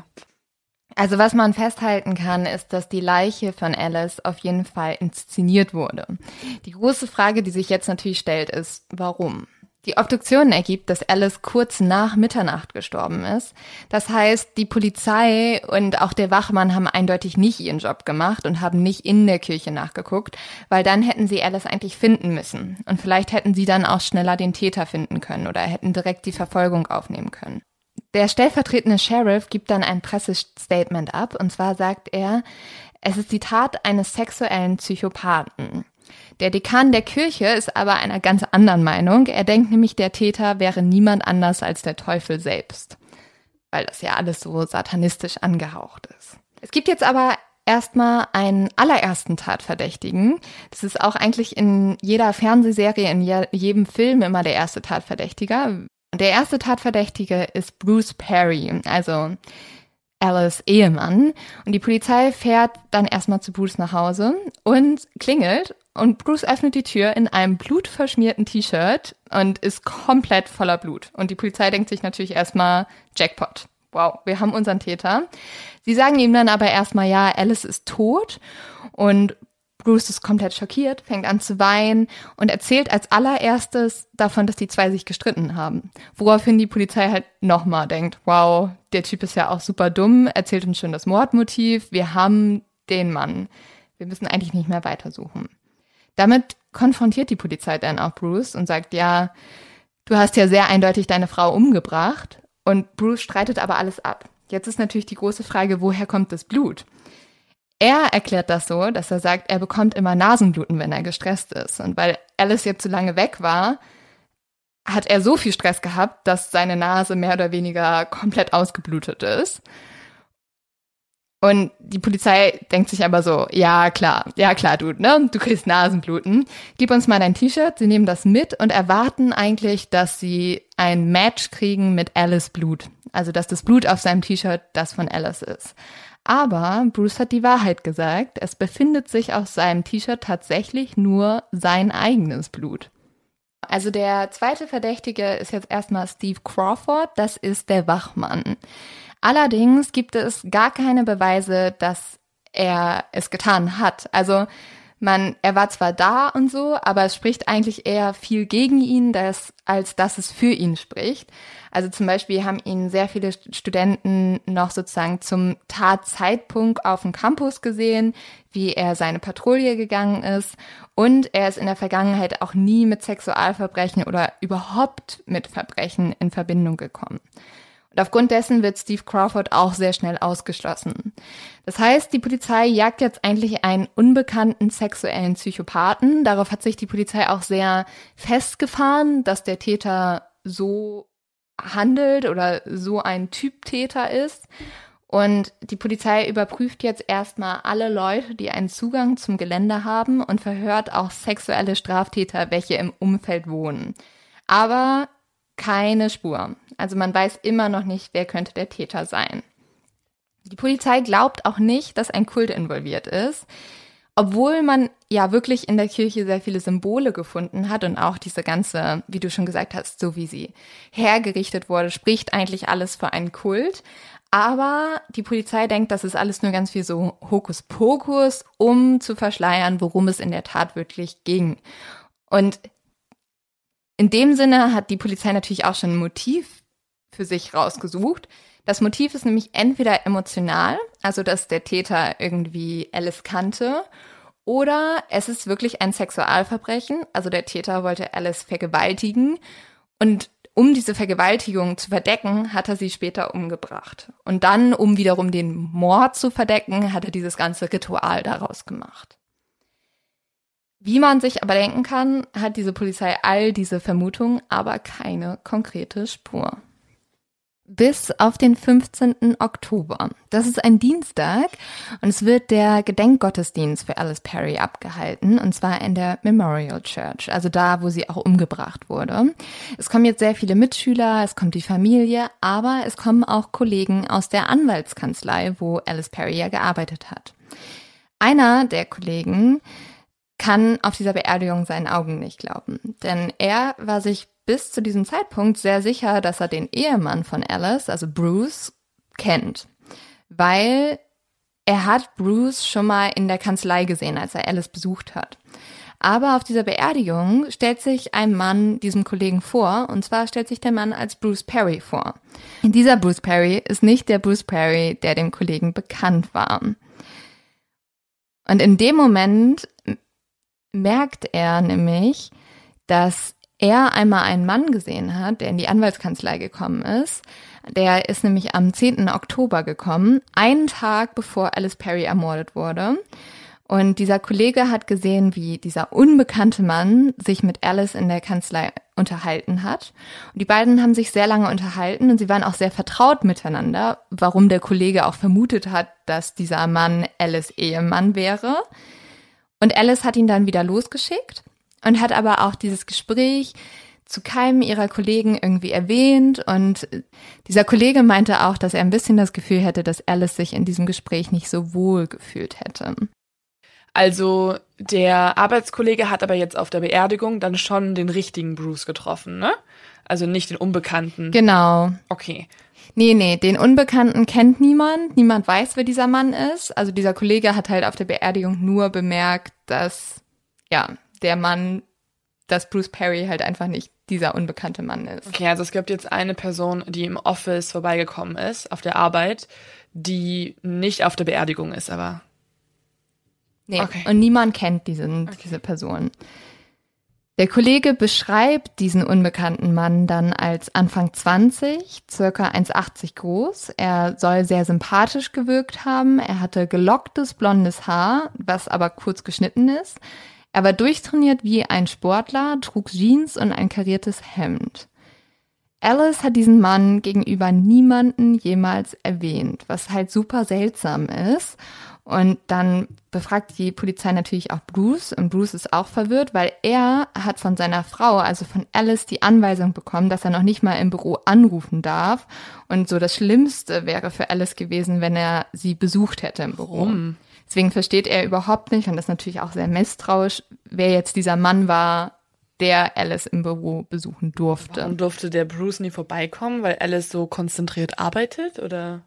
Speaker 1: Also was man festhalten kann, ist, dass die Leiche von Alice auf jeden Fall inszeniert wurde. Die große Frage, die sich jetzt natürlich stellt, ist, warum? Die Obduktion ergibt, dass Alice kurz nach Mitternacht gestorben ist. Das heißt, die Polizei und auch der Wachmann haben eindeutig nicht ihren Job gemacht und haben nicht in der Kirche nachgeguckt, weil dann hätten sie Alice eigentlich finden müssen. Und vielleicht hätten sie dann auch schneller den Täter finden können oder hätten direkt die Verfolgung aufnehmen können. Der stellvertretende Sheriff gibt dann ein Pressestatement ab, und zwar sagt er, es ist die Tat eines sexuellen Psychopathen. Der Dekan der Kirche ist aber einer ganz anderen Meinung. Er denkt nämlich, der Täter wäre niemand anders als der Teufel selbst, weil das ja alles so satanistisch angehaucht ist. Es gibt jetzt aber erstmal einen allerersten Tatverdächtigen. Das ist auch eigentlich in jeder Fernsehserie, in jedem Film immer der erste Tatverdächtige. Der erste Tatverdächtige ist Bruce Perry, also Alice' Ehemann. Und die Polizei fährt dann erstmal zu Bruce nach Hause und klingelt. Und Bruce öffnet die Tür in einem blutverschmierten T-Shirt und ist komplett voller Blut. Und die Polizei denkt sich natürlich erstmal, Jackpot. Wow, wir haben unseren Täter. Sie sagen ihm dann aber erstmal, ja, Alice ist tot. Und Bruce ist komplett schockiert, fängt an zu weinen und erzählt als allererstes davon, dass die zwei sich gestritten haben. Woraufhin die Polizei halt nochmal denkt, wow, der Typ ist ja auch super dumm, erzählt uns schon das Mordmotiv, wir haben den Mann. Wir müssen eigentlich nicht mehr weitersuchen. Damit konfrontiert die Polizei dann auch Bruce und sagt, ja, du hast ja sehr eindeutig deine Frau umgebracht. Und Bruce streitet aber alles ab. Jetzt ist natürlich die große Frage, woher kommt das Blut? Er erklärt das so, dass er sagt, er bekommt immer Nasenbluten, wenn er gestresst ist. Und weil Alice jetzt so lange weg war, hat er so viel Stress gehabt, dass seine Nase mehr oder weniger komplett ausgeblutet ist. Und die Polizei denkt sich aber so, ja klar, Dude, ne? Du kriegst Nasenbluten. Gib uns mal dein T-Shirt. Sie nehmen das mit und erwarten eigentlich, dass sie ein Match kriegen mit Alice Blut. Also, dass das Blut auf seinem T-Shirt das von Alice ist. Aber Bruce hat die Wahrheit gesagt. Es befindet sich auf seinem T-Shirt tatsächlich nur sein eigenes Blut. Also der zweite Verdächtige ist jetzt erstmal Steve Crawford. Das ist der Wachmann. Allerdings gibt es gar keine Beweise, dass er es getan hat. Also er war zwar da und so, aber es spricht eigentlich eher viel gegen ihn, als dass es für ihn spricht. Also zum Beispiel haben ihn sehr viele Studenten noch sozusagen zum Tatzeitpunkt auf dem Campus gesehen, wie er seine Patrouille gegangen ist. Und er ist in der Vergangenheit auch nie mit Sexualverbrechen oder überhaupt mit Verbrechen in Verbindung gekommen. Und aufgrund dessen wird Steve Crawford auch sehr schnell ausgeschlossen. Das heißt, die Polizei jagt jetzt eigentlich einen unbekannten sexuellen Psychopathen. Darauf hat sich die Polizei auch sehr festgefahren, dass der Täter so handelt oder so ein Typ Täter ist. Und die Polizei überprüft jetzt erstmal alle Leute, die einen Zugang zum Gelände haben und verhört auch sexuelle Straftäter, welche im Umfeld wohnen. Aber keine Spur. Also man weiß immer noch nicht, wer könnte der Täter sein. Die Polizei glaubt auch nicht, dass ein Kult involviert ist, obwohl man ja wirklich in der Kirche sehr viele Symbole gefunden hat und auch diese ganze, wie du schon gesagt hast, so wie sie hergerichtet wurde, spricht eigentlich alles für einen Kult. Aber die Polizei denkt, das ist alles nur ganz viel so Hokuspokus, um zu verschleiern, worum es in der Tat wirklich ging. Und in dem Sinne hat die Polizei natürlich auch schon ein Motiv für sich rausgesucht. Das Motiv ist nämlich entweder emotional, also dass der Täter irgendwie Alice kannte, oder es ist wirklich ein Sexualverbrechen, also der Täter wollte Alice vergewaltigen und um diese Vergewaltigung zu verdecken, hat er sie später umgebracht. Und dann, um wiederum den Mord zu verdecken, hat er dieses ganze Ritual daraus gemacht. Wie man sich aber denken kann, hat diese Polizei all diese Vermutungen, aber keine konkrete Spur. bis auf den 15. Oktober. Das ist ein Dienstag und es wird der Gedenkgottesdienst für Alice Perry abgehalten, und zwar in der Memorial Church, also da, wo sie auch umgebracht wurde. Es kommen jetzt sehr viele Mitschüler, es kommt die Familie, aber es kommen auch Kollegen aus der Anwaltskanzlei, wo Alice Perry ja gearbeitet hat. Einer der Kollegen kann auf dieser Beerdigung seinen Augen nicht glauben, denn er war sich bis zu diesem Zeitpunkt sehr sicher, dass er den Ehemann von Alice, also Bruce, kennt, weil er hat Bruce schon mal in der Kanzlei gesehen, als er Alice besucht hat. Aber auf dieser Beerdigung stellt sich ein Mann diesem Kollegen vor, und zwar stellt sich der Mann als Bruce Perry vor. Dieser Bruce Perry ist nicht der Bruce Perry, der dem Kollegen bekannt war. Und in dem Moment merkt er nämlich, dass er einmal einen Mann gesehen hat, der in die Anwaltskanzlei gekommen ist. Der ist nämlich am 10. Oktober gekommen, einen Tag bevor Alice Perry ermordet wurde. Und dieser Kollege hat gesehen, wie dieser unbekannte Mann sich mit Alice in der Kanzlei unterhalten hat. Und die beiden haben sich sehr lange unterhalten und sie waren auch sehr vertraut miteinander, warum der Kollege auch vermutet hat, dass dieser Mann Alice Ehemann wäre. Und Alice hat ihn dann wieder losgeschickt und hat aber auch dieses Gespräch zu keinem ihrer Kollegen irgendwie erwähnt. Und dieser Kollege meinte auch, dass er ein bisschen das Gefühl hätte, dass Alice sich in diesem Gespräch nicht so wohl gefühlt hätte.
Speaker 2: Also der Arbeitskollege hat aber jetzt auf der Beerdigung dann schon den richtigen Bruce getroffen, ne? Also nicht den Unbekannten.
Speaker 1: Genau.
Speaker 2: Okay.
Speaker 1: Nee, den Unbekannten kennt niemand. Niemand weiß, wer dieser Mann ist. Also dieser Kollege hat halt auf der Beerdigung nur bemerkt, dass, ja, der Mann, dass Bruce Perry halt einfach nicht dieser unbekannte Mann ist.
Speaker 2: Okay, also es gibt jetzt eine Person, die im Office vorbeigekommen ist, auf der Arbeit, die nicht auf der Beerdigung ist, aber...
Speaker 1: Nee,
Speaker 2: okay.
Speaker 1: Und niemand kennt diese Person. Der Kollege beschreibt diesen unbekannten Mann dann als Anfang 20, circa 1,80 groß. Er soll sehr sympathisch gewirkt haben. Er hatte gelocktes blondes Haar, was aber kurz geschnitten ist. Er war durchtrainiert wie ein Sportler, trug Jeans und ein kariertes Hemd. Alice hat diesen Mann gegenüber niemanden jemals erwähnt, was halt super seltsam ist. Und dann befragt die Polizei natürlich auch Bruce, und Bruce ist auch verwirrt, weil er hat von seiner Frau, also von Alice, die Anweisung bekommen, dass er noch nicht mal im Büro anrufen darf. Und so das Schlimmste wäre für Alice gewesen, wenn er sie besucht hätte im Büro.
Speaker 2: Warum?
Speaker 1: Deswegen versteht er überhaupt nicht und ist natürlich auch sehr misstrauisch, wer jetzt dieser Mann war, der Alice im Büro besuchen durfte.
Speaker 2: Warum durfte der Bruce nie vorbeikommen? Weil Alice so konzentriert arbeitet, oder?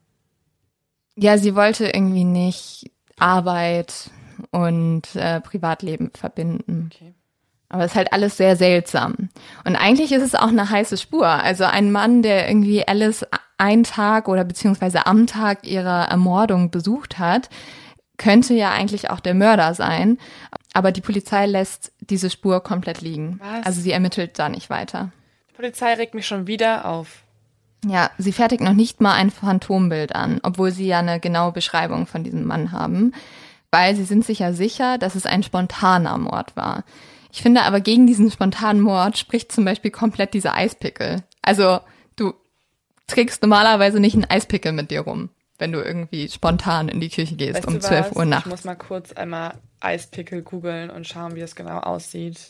Speaker 1: Ja, sie wollte irgendwie nicht Arbeit und Privatleben verbinden.
Speaker 2: Okay.
Speaker 1: Aber es ist halt alles sehr seltsam. Und eigentlich ist es auch eine heiße Spur. Also ein Mann, der irgendwie Alice einen Tag oder beziehungsweise am Tag ihrer Ermordung besucht hat, könnte ja eigentlich auch der Mörder sein. Aber die Polizei lässt diese Spur komplett liegen.
Speaker 2: Was?
Speaker 1: Also sie ermittelt da nicht weiter.
Speaker 2: Die Polizei regt mich schon wieder auf.
Speaker 1: Ja, sie fertigt noch nicht mal ein Phantombild an, obwohl sie ja eine genaue Beschreibung von diesem Mann haben, weil sie sind sich ja sicher, dass es ein spontaner Mord war. Ich finde aber, gegen diesen spontanen Mord spricht zum Beispiel komplett dieser Eispickel. Also du trägst normalerweise nicht einen Eispickel mit dir rum, wenn du irgendwie spontan in die Küche gehst,
Speaker 2: Weißt
Speaker 1: um
Speaker 2: du
Speaker 1: 12
Speaker 2: was?
Speaker 1: Uhr nachts.
Speaker 2: Ich muss mal kurz einmal Eispickel googeln und schauen, wie es genau aussieht.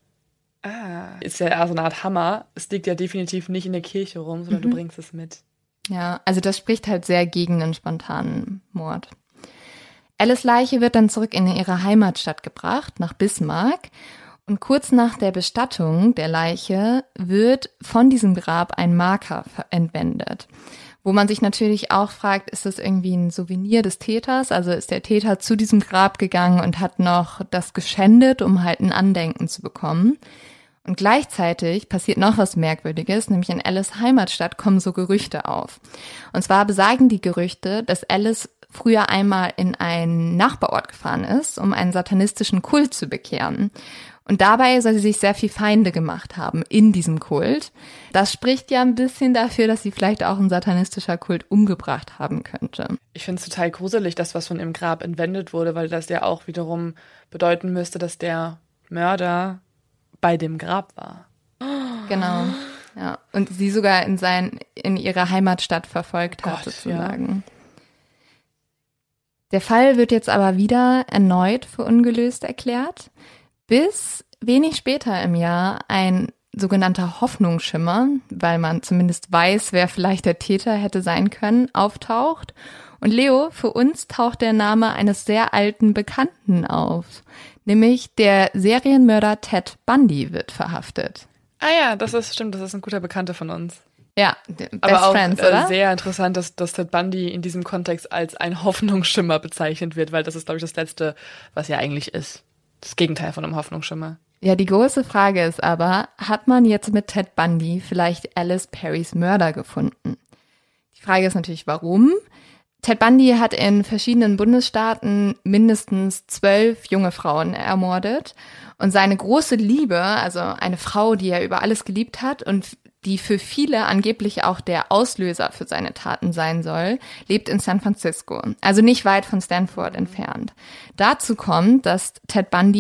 Speaker 2: Ist ja so eine Art Hammer. Es liegt ja definitiv nicht in der Kirche rum, sondern du bringst es mit.
Speaker 1: Ja, also das spricht halt sehr gegen einen spontanen Mord. Alice Leiche wird dann zurück in ihre Heimatstadt gebracht, nach Bismarck. Und kurz nach der Bestattung der Leiche wird von diesem Grab ein Marker entwendet. Wo man sich natürlich auch fragt, ist das irgendwie ein Souvenir des Täters? Also ist der Täter zu diesem Grab gegangen und hat noch das geschändet, um halt ein Andenken zu bekommen? Und gleichzeitig passiert noch was Merkwürdiges, nämlich in Alice' Heimatstadt kommen so Gerüchte auf. Und zwar besagen die Gerüchte, dass Alice früher einmal in einen Nachbarort gefahren ist, um einen satanistischen Kult zu bekehren. Und dabei soll sie sich sehr viel Feinde gemacht haben in diesem Kult. Das spricht ja ein bisschen dafür, dass sie vielleicht auch ein satanistischer Kult umgebracht haben könnte.
Speaker 2: Ich finde es total gruselig, dass was von ihrem Grab entwendet wurde, weil das ja auch wiederum bedeuten müsste, dass der Mörder bei dem Grab war.
Speaker 1: Genau. Ja, und sie sogar in ihre Heimatstadt verfolgt hat, sozusagen. Ja. Der Fall wird jetzt aber wieder erneut für ungelöst erklärt, bis wenig später im Jahr ein sogenannter Hoffnungsschimmer, weil man zumindest weiß, wer vielleicht der Täter hätte sein können, auftaucht. Und Leo, für uns taucht der Name eines sehr alten Bekannten auf, nämlich der Serienmörder Ted Bundy wird verhaftet.
Speaker 2: Ah ja, das ist ein guter Bekannter von uns.
Speaker 1: Ja, Best
Speaker 2: aber auch
Speaker 1: Friends, oder?
Speaker 2: Sehr interessant, dass Ted Bundy in diesem Kontext als ein Hoffnungsschimmer bezeichnet wird, weil das ist, glaube ich, das Letzte, was er eigentlich ist. Das Gegenteil von einem Hoffnungsschimmer.
Speaker 1: Ja, die große Frage ist aber, hat man jetzt mit Ted Bundy vielleicht Alice Perrys Mörder gefunden? Die Frage ist natürlich, warum? Ted Bundy hat in verschiedenen Bundesstaaten mindestens 12 junge Frauen ermordet. Und seine große Liebe, also eine Frau, die er über alles geliebt hat und die für viele angeblich auch der Auslöser für seine Taten sein soll, lebt in San Francisco, also nicht weit von Stanford entfernt. Dazu kommt, dass Ted Bundy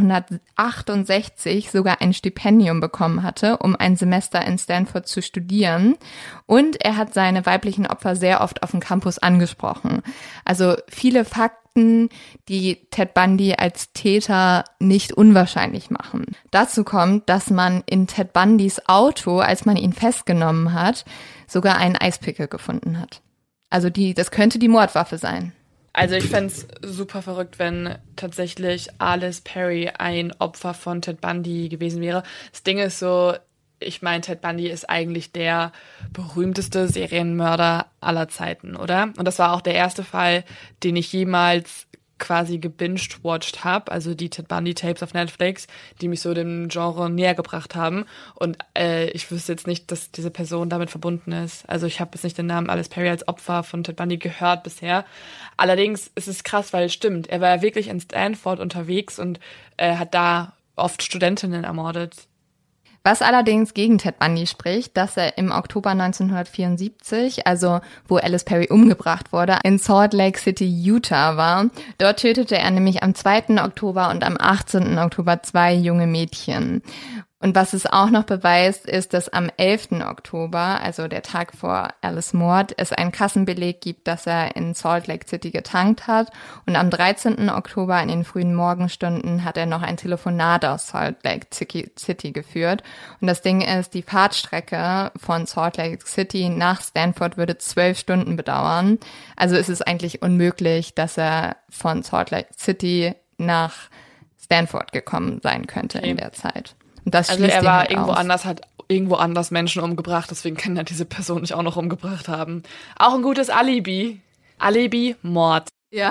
Speaker 1: 1968 sogar ein Stipendium bekommen hatte, um ein Semester in Stanford zu studieren. Und er hat seine weiblichen Opfer sehr oft auf dem Campus angesprochen. Also viele Fakten, die Ted Bundy als Täter nicht unwahrscheinlich machen. Dazu kommt, dass man in Ted Bundys Auto, als man ihn festgenommen hat, sogar einen Eispickel gefunden hat. Also das könnte die Mordwaffe sein.
Speaker 2: Also ich fände es super verrückt, wenn tatsächlich Alice Perry ein Opfer von Ted Bundy gewesen wäre. Das Ding ist so, ich meine, Ted Bundy ist eigentlich der berühmteste Serienmörder aller Zeiten, oder? Und das war auch der erste Fall, den ich jemals quasi gebinged-watched habe, also die Ted Bundy-Tapes auf Netflix, die mich so dem Genre näher gebracht haben. Und ich wüsste jetzt nicht, dass diese Person damit verbunden ist. Also ich habe jetzt nicht den Namen Alice Perry als Opfer von Ted Bundy gehört bisher. Allerdings ist es krass, weil es stimmt. Er war ja wirklich in Stanford unterwegs und hat da oft Studentinnen ermordet.
Speaker 1: Was allerdings gegen Ted Bundy spricht, dass er im Oktober 1974, also wo Alice Perry umgebracht wurde, in Salt Lake City, Utah war. Dort tötete er nämlich am 2. Oktober und am 18. Oktober 2 junge Mädchen. Und was es auch noch beweist, ist, dass am 11. Oktober, also der Tag vor Alice Mord, es einen Kassenbeleg gibt, dass er in Salt Lake City getankt hat. Und am 13. Oktober in den frühen Morgenstunden hat er noch ein Telefonat aus Salt Lake City geführt. Und das Ding ist, die Fahrtstrecke von Salt Lake City nach Stanford würde 12 Stunden bedauern. Also ist es eigentlich unmöglich, dass er von Salt Lake City nach Stanford gekommen sein könnte in der Zeit. Das
Speaker 2: also er war hat irgendwo anders Menschen umgebracht, deswegen kann er diese Person nicht auch noch umgebracht haben. Auch ein gutes Alibi. Alibi-Mord.
Speaker 1: Ja.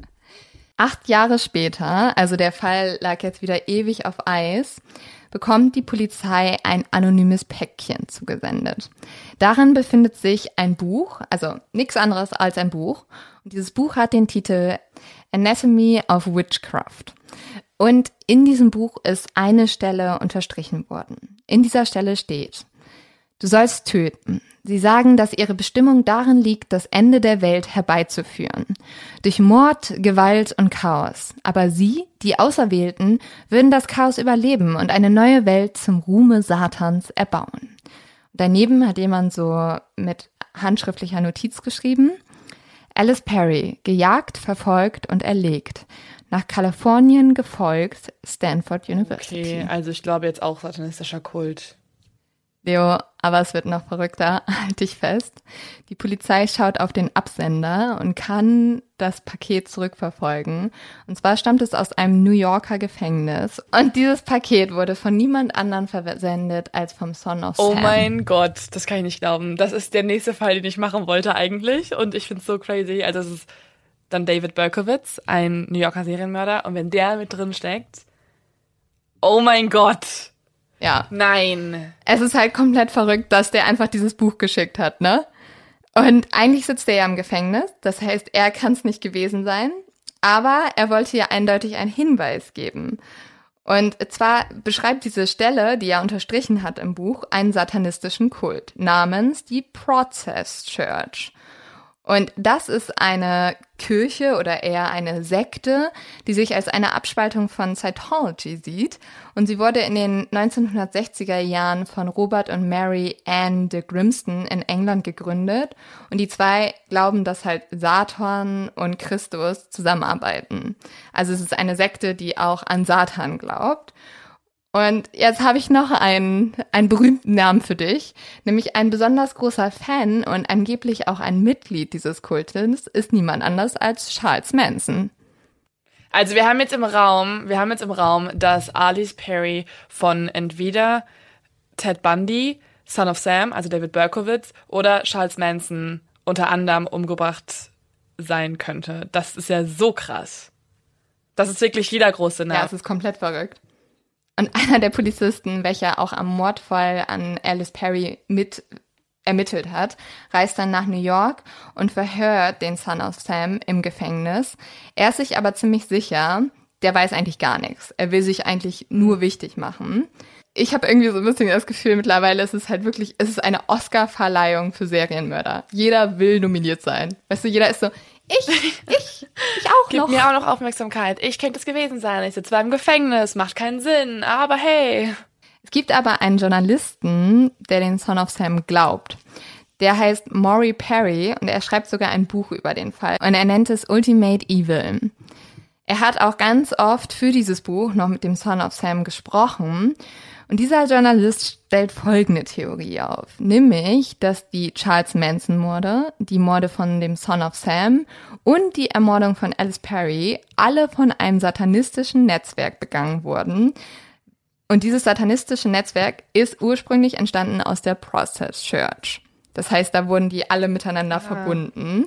Speaker 1: 8 Jahre später, also der Fall lag jetzt wieder ewig auf Eis, bekommt die Polizei ein anonymes Päckchen zugesendet. Darin befindet sich ein Buch, also nichts anderes als ein Buch. Und dieses Buch hat den Titel Anatomy of Witchcraft. Und in diesem Buch ist eine Stelle unterstrichen worden. In dieser Stelle steht: Du sollst töten. Sie sagen, dass ihre Bestimmung darin liegt, das Ende der Welt herbeizuführen. Durch Mord, Gewalt und Chaos. Aber sie, die Auserwählten, würden das Chaos überleben und eine neue Welt zum Ruhme Satans erbauen. Daneben hat jemand so mit handschriftlicher Notiz geschrieben: Alice Perry, gejagt, verfolgt und erlegt. Nach Kalifornien gefolgt, Stanford University.
Speaker 2: Okay, also ich glaube jetzt auch satanistischer Kult.
Speaker 1: Leo, aber es wird noch verrückter, halt dich fest. Die Polizei schaut auf den Absender und kann das Paket zurückverfolgen. Und zwar stammt es aus einem New Yorker Gefängnis. Und dieses Paket wurde von niemand anderem versendet als vom Son of Sam.
Speaker 2: Oh mein Gott, das kann ich nicht glauben. Das ist der nächste Fall, den ich machen wollte eigentlich. Und ich finde es so crazy. Also es ist dann David Berkowitz, ein New Yorker Serienmörder. Und wenn der mit drin steckt, oh mein Gott.
Speaker 1: Ja.
Speaker 2: Nein.
Speaker 1: Es ist halt komplett verrückt, dass der einfach dieses Buch geschickt hat, ne? Und eigentlich sitzt er ja im Gefängnis. Das heißt, er kann es nicht gewesen sein. Aber er wollte ja eindeutig einen Hinweis geben. Und zwar beschreibt diese Stelle, die er unterstrichen hat im Buch, einen satanistischen Kult namens die Process Church. Und das ist eine Kirche oder eher eine Sekte, die sich als eine Abspaltung von Scientology sieht. Und sie wurde in den 1960er Jahren von Robert und Mary Ann de Grimston in England gegründet. Und die zwei glauben, dass halt Satan und Christus zusammenarbeiten. Also es ist eine Sekte, die auch an Satan glaubt. Und jetzt habe ich noch einen berühmten Namen für dich, nämlich ein besonders großer Fan und angeblich auch ein Mitglied dieses Kultes ist niemand anders als Charles Manson.
Speaker 2: Also wir haben jetzt im Raum, dass Alice Perry von entweder Ted Bundy, Son of Sam, also David Berkowitz, oder Charles Manson unter anderem umgebracht sein könnte. Das ist ja so krass. Das ist wirklich jeder große Name.
Speaker 1: Ja, es ist komplett verrückt. Und einer der Polizisten, welcher auch am Mordfall an Alice Perry mit ermittelt hat, reist dann nach New York und verhört den Son of Sam im Gefängnis. Er ist sich aber ziemlich sicher, der weiß eigentlich gar nichts. Er will sich eigentlich nur wichtig machen. Ich habe irgendwie so ein bisschen das Gefühl, mittlerweile ist es halt wirklich, es ist eine Oscar-Verleihung für Serienmörder. Jeder will nominiert sein. Weißt du, jeder ist so, ich auch
Speaker 2: Gib
Speaker 1: noch.
Speaker 2: Gib mir auch noch Aufmerksamkeit. Ich könnte es gewesen sein. Ich sitze zwar im Gefängnis, macht keinen Sinn, aber hey.
Speaker 1: Es gibt aber einen Journalisten, der den Son of Sam glaubt. Der heißt Maury Perry und er schreibt sogar ein Buch über den Fall. Und er nennt es Ultimate Evil. Er hat auch ganz oft für dieses Buch noch mit dem Son of Sam gesprochen. Und dieser Journalist stellt folgende Theorie auf, nämlich, dass die Charles Manson-Morde, die Morde von dem Son of Sam und die Ermordung von Alice Perry alle von einem satanistischen Netzwerk begangen wurden. Und dieses satanistische Netzwerk ist ursprünglich entstanden aus der Process Church. Das heißt, da wurden die alle miteinander verbunden.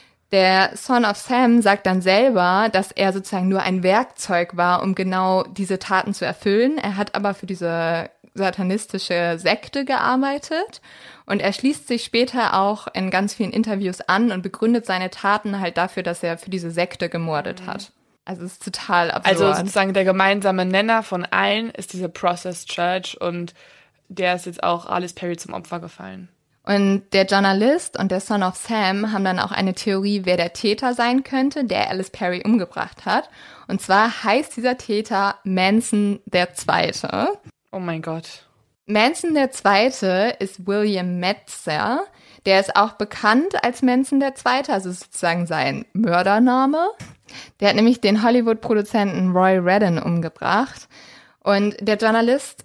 Speaker 1: Der Son of Sam sagt dann selber, dass er sozusagen nur ein Werkzeug war, um genau diese Taten zu erfüllen. Er hat aber für diese satanistische Sekte gearbeitet und er schließt sich später auch in ganz vielen Interviews an und begründet seine Taten halt dafür, dass er für diese Sekte gemordet hat. Also es ist total absurd.
Speaker 2: Also sozusagen der gemeinsame Nenner von allen ist diese Process Church und der ist jetzt auch Alice Perry zum Opfer gefallen.
Speaker 1: Und der Journalist und der Son of Sam haben dann auch eine Theorie, wer der Täter sein könnte, der Alice Perry umgebracht hat. Und zwar heißt dieser Täter Manson II.
Speaker 2: Oh mein Gott.
Speaker 1: Manson II. Ist William Metzer. Der ist auch bekannt als Manson II., also sozusagen sein Mördername. Der hat nämlich den Hollywood-Produzenten Roy Redden umgebracht. Und der Journalist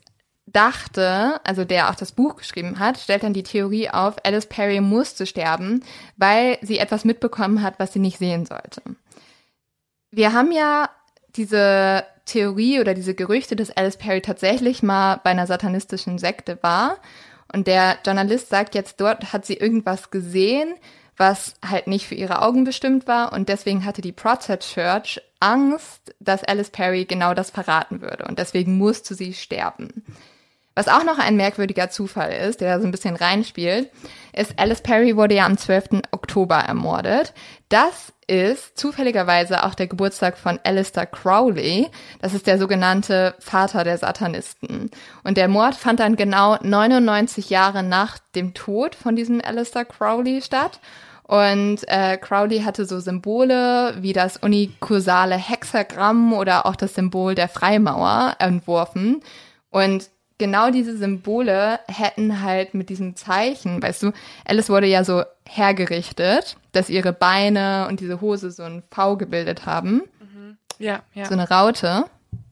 Speaker 1: dachte, also der auch das Buch geschrieben hat, stellt dann die Theorie auf, Alice Perry musste sterben, weil sie etwas mitbekommen hat, was sie nicht sehen sollte. Wir haben ja diese Theorie oder diese Gerüchte, dass Alice Perry tatsächlich mal bei einer satanistischen Sekte war. Und der Journalist sagt jetzt, dort hat sie irgendwas gesehen, was halt nicht für ihre Augen bestimmt war. Und deswegen hatte die Process Church Angst, dass Alice Perry genau das verraten würde. Und deswegen musste sie sterben. Was auch noch ein merkwürdiger Zufall ist, der da so ein bisschen reinspielt, ist, Alice Perry wurde ja am 12. Oktober ermordet. Das ist zufälligerweise auch der Geburtstag von Aleister Crowley. Das ist der sogenannte Vater der Satanisten. Und der Mord fand dann genau 99 Jahre nach dem Tod von diesem Aleister Crowley statt. Und Crowley hatte so Symbole wie das unikursale Hexagramm oder auch das Symbol der Freimaurer entworfen. Und genau diese Symbole hätten halt mit diesem Zeichen, weißt du, Alice wurde ja so hergerichtet, dass ihre Beine und diese Hose so ein V gebildet haben.
Speaker 2: Ja.
Speaker 1: So eine Raute.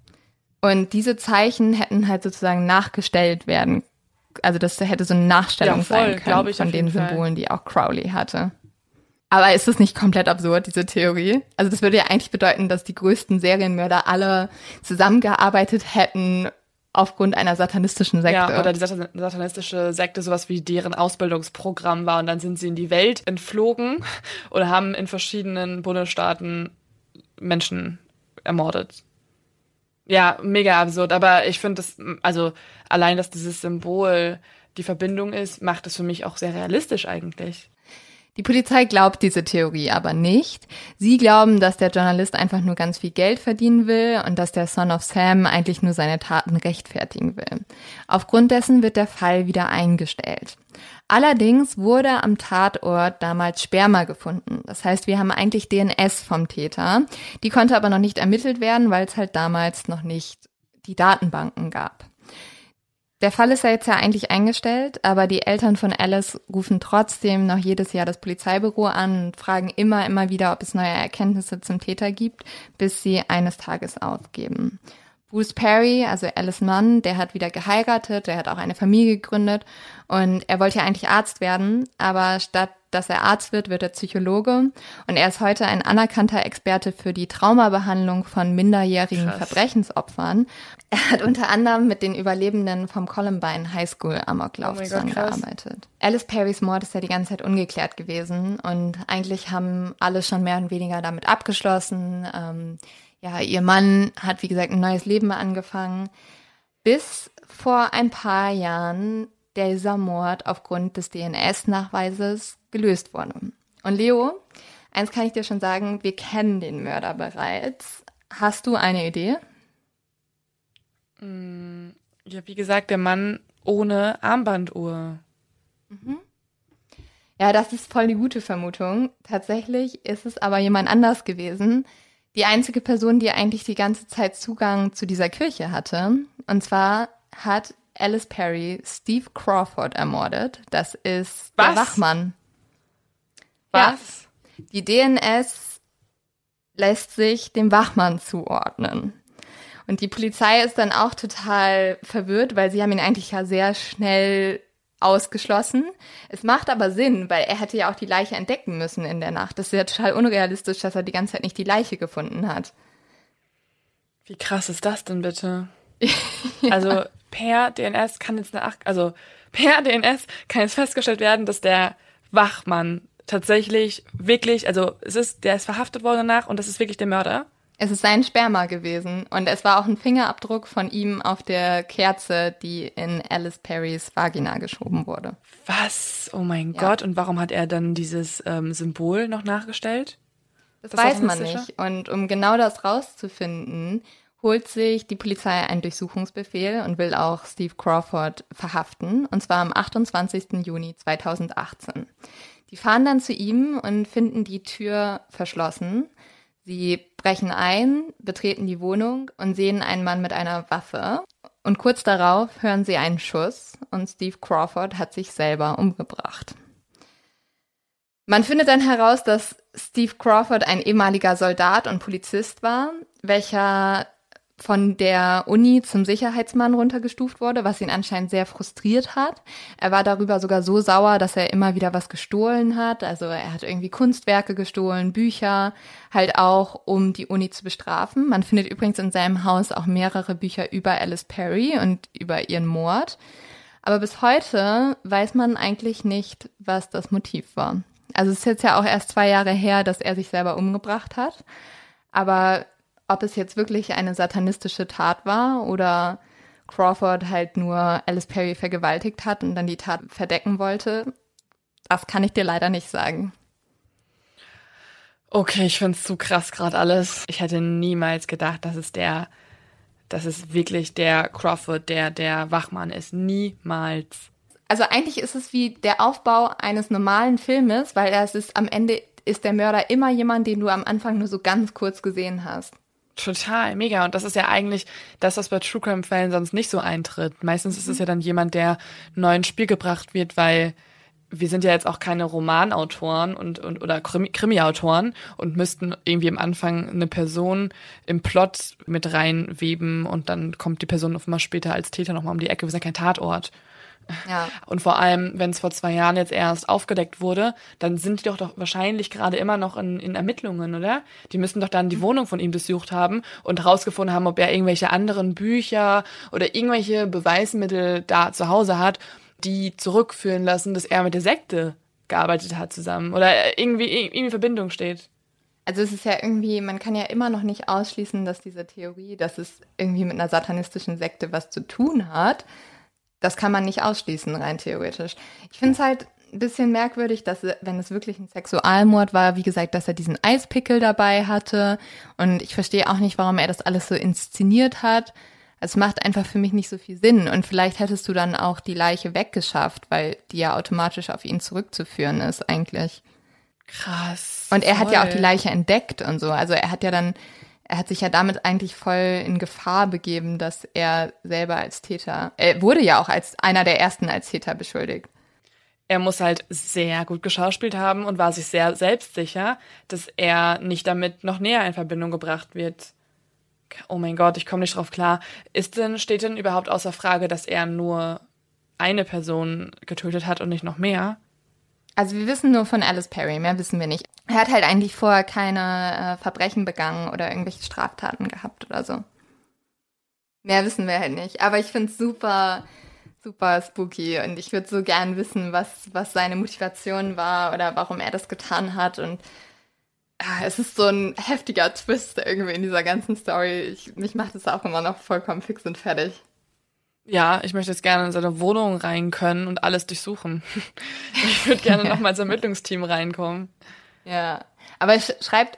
Speaker 1: Und diese Zeichen hätten halt sozusagen nachgestellt werden. Also das hätte so eine Nachstellung sein können von den Symbolen, die auch Crowley hatte. Aber ist das nicht komplett absurd, diese Theorie? Also das würde ja eigentlich bedeuten, dass die größten Serienmörder alle zusammengearbeitet hätten aufgrund einer satanistischen Sekte.
Speaker 2: Ja, oder die satanistische Sekte sowas wie deren Ausbildungsprogramm war und dann sind sie in die Welt entflogen oder haben in verschiedenen Bundesstaaten Menschen ermordet. Ja, mega absurd, aber ich finde das, also allein, dass dieses Symbol die Verbindung ist, macht es für mich auch sehr realistisch eigentlich.
Speaker 1: Die Polizei glaubt diese Theorie aber nicht. Sie glauben, dass der Journalist einfach nur ganz viel Geld verdienen will und dass der Son of Sam eigentlich nur seine Taten rechtfertigen will. Aufgrund dessen wird der Fall wieder eingestellt. Allerdings wurde am Tatort damals Sperma gefunden. Das heißt, wir haben eigentlich DNS vom Täter. Die konnte aber noch nicht ermittelt werden, weil es halt damals noch nicht die Datenbanken gab. Der Fall ist ja jetzt eigentlich eingestellt, aber die Eltern von Alice rufen trotzdem noch jedes Jahr das Polizeibüro an und fragen immer wieder, ob es neue Erkenntnisse zum Täter gibt, bis sie eines Tages aufgeben. Bruce Perry, also Alice Mann, der hat wieder geheiratet, der hat auch eine Familie gegründet und er wollte ja eigentlich Arzt werden, aber statt dass er Arzt wird, wird er Psychologe und er ist heute ein anerkannter Experte für die Traumabehandlung von minderjährigen Verbrechensopfern. Er hat unter anderem mit den Überlebenden vom Columbine High School Amoklauf zusammengearbeitet. Alice Perrys Mord ist ja die ganze Zeit ungeklärt gewesen und eigentlich haben alle schon mehr oder weniger damit abgeschlossen. Ihr Mann hat, wie gesagt, ein neues Leben angefangen, bis vor ein paar Jahren dieser Mord aufgrund des DNS-Nachweises gelöst wurde. Und Leo, eins kann ich dir schon sagen, wir kennen den Mörder bereits. Hast du eine Idee?
Speaker 2: Ja, wie gesagt, der Mann ohne Armbanduhr.
Speaker 1: Ja, das ist voll die gute Vermutung. Tatsächlich ist es aber jemand anders gewesen. Die einzige Person, die eigentlich die ganze Zeit Zugang zu dieser Kirche hatte. Und zwar hat Alice Perry Steve Crawford ermordet. Das ist der Wachmann.
Speaker 2: Was?
Speaker 1: Ja, die DNS lässt sich dem Wachmann zuordnen. Und die Polizei ist dann auch total verwirrt, weil sie haben ihn eigentlich ja sehr schnell ausgeschlossen. Es macht aber Sinn, weil er hätte ja auch die Leiche entdecken müssen in der Nacht. Das ist ja total unrealistisch, dass er die ganze Zeit nicht die Leiche gefunden hat.
Speaker 2: Wie krass ist das denn bitte? Ja. Also per DNS kann jetzt festgestellt werden, dass der Wachmann tatsächlich wirklich, der ist verhaftet worden danach und das ist wirklich der Mörder.
Speaker 1: Es ist sein Sperma gewesen und es war auch ein Fingerabdruck von ihm auf der Kerze, die in Alice Perrys Vagina geschoben wurde.
Speaker 2: Was? Oh mein Gott. Und warum hat er dann dieses Symbol noch nachgestellt?
Speaker 1: Das weiß man nicht. Und um genau das rauszufinden, holt sich die Polizei einen Durchsuchungsbefehl und will auch Steve Crawford verhaften. Und zwar am 28. Juni 2018. Die fahren dann zu ihm und finden die Tür verschlossen. Sie brechen ein, betreten die Wohnung und sehen einen Mann mit einer Waffe. Und kurz darauf hören sie einen Schuss und Steve Crawford hat sich selber umgebracht. Man findet dann heraus, dass Steve Crawford ein ehemaliger Soldat und Polizist war, welcher von der Uni zum Sicherheitsmann runtergestuft wurde, was ihn anscheinend sehr frustriert hat. Er war darüber sogar so sauer, dass er immer wieder was gestohlen hat. Also er hat irgendwie Kunstwerke gestohlen, Bücher, halt auch, um die Uni zu bestrafen. Man findet übrigens in seinem Haus auch mehrere Bücher über Alice Perry und über ihren Mord. Aber bis heute weiß man eigentlich nicht, was das Motiv war. Also es ist jetzt ja auch erst 2 Jahre her, dass er sich selber umgebracht hat. Aber ob es jetzt wirklich eine satanistische Tat war oder Crawford halt nur Alice Perry vergewaltigt hat und dann die Tat verdecken wollte, das kann ich dir leider nicht sagen.
Speaker 2: Okay, ich find's zu krass gerade alles. Ich hätte niemals gedacht, dass es wirklich der Crawford, der Wachmann ist. Niemals.
Speaker 1: Also eigentlich ist es wie der Aufbau eines normalen Filmes, weil am Ende ist der Mörder immer jemand, den du am Anfang nur so ganz kurz gesehen hast.
Speaker 2: Total, mega. Und das ist ja eigentlich das, was bei True Crime-Fällen sonst nicht so eintritt. Meistens ist es ja dann jemand, der neu ins Spiel gebracht wird, weil wir sind ja jetzt auch keine Romanautoren oder Krimi-Autoren und müssten irgendwie am Anfang eine Person im Plot mit reinweben und dann kommt die Person auf einmal später als Täter nochmal um die Ecke. Wir sind ja kein Tatort.
Speaker 1: Ja.
Speaker 2: Und vor allem, wenn es vor 2 Jahren jetzt erst aufgedeckt wurde, dann sind die doch wahrscheinlich gerade immer noch in Ermittlungen, oder? Die müssen doch dann die Wohnung von ihm durchsucht haben und herausgefunden haben, ob er irgendwelche anderen Bücher oder irgendwelche Beweismittel da zu Hause hat, die zurückführen lassen, dass er mit der Sekte gearbeitet hat zusammen oder irgendwie in Verbindung steht.
Speaker 1: Also es ist ja irgendwie, man kann ja immer noch nicht ausschließen, dass diese Theorie, dass es irgendwie mit einer satanistischen Sekte was zu tun hat, das kann man nicht ausschließen, rein theoretisch. Ich finde es halt ein bisschen merkwürdig, dass, wenn es wirklich ein Sexualmord war, wie gesagt, dass er diesen Eispickel dabei hatte. Und ich verstehe auch nicht, warum er das alles so inszeniert hat. Es macht einfach für mich nicht so viel Sinn. Und vielleicht hättest du dann auch die Leiche weggeschafft, weil die ja automatisch auf ihn zurückzuführen ist eigentlich.
Speaker 2: Krass.
Speaker 1: Und er hat ja auch die Leiche entdeckt und so. Also er hat sich ja damit eigentlich voll in Gefahr begeben, dass er selber als Täter, er wurde ja auch als einer der ersten als Täter beschuldigt.
Speaker 2: Er muss halt sehr gut geschauspielt haben und war sich sehr selbstsicher, dass er nicht damit noch näher in Verbindung gebracht wird. Oh mein Gott, ich komme nicht drauf klar. Steht denn überhaupt außer Frage, dass er nur eine Person getötet hat und nicht noch mehr?
Speaker 1: Also wir wissen nur von Alice Perry, mehr wissen wir nicht. Er hat halt eigentlich vorher keine Verbrechen begangen oder irgendwelche Straftaten gehabt oder so. Mehr wissen wir halt nicht. Aber ich find's super, super spooky und ich würde so gern wissen, was seine Motivation war oder warum er das getan hat. Und es ist so ein heftiger Twist irgendwie in dieser ganzen Story. Mich macht es auch immer noch vollkommen fix und fertig.
Speaker 2: Ja, ich möchte jetzt gerne in seine Wohnung rein können und alles durchsuchen. Ich würde gerne nochmal ins Ermittlungsteam reinkommen.
Speaker 1: Ja, aber schreibt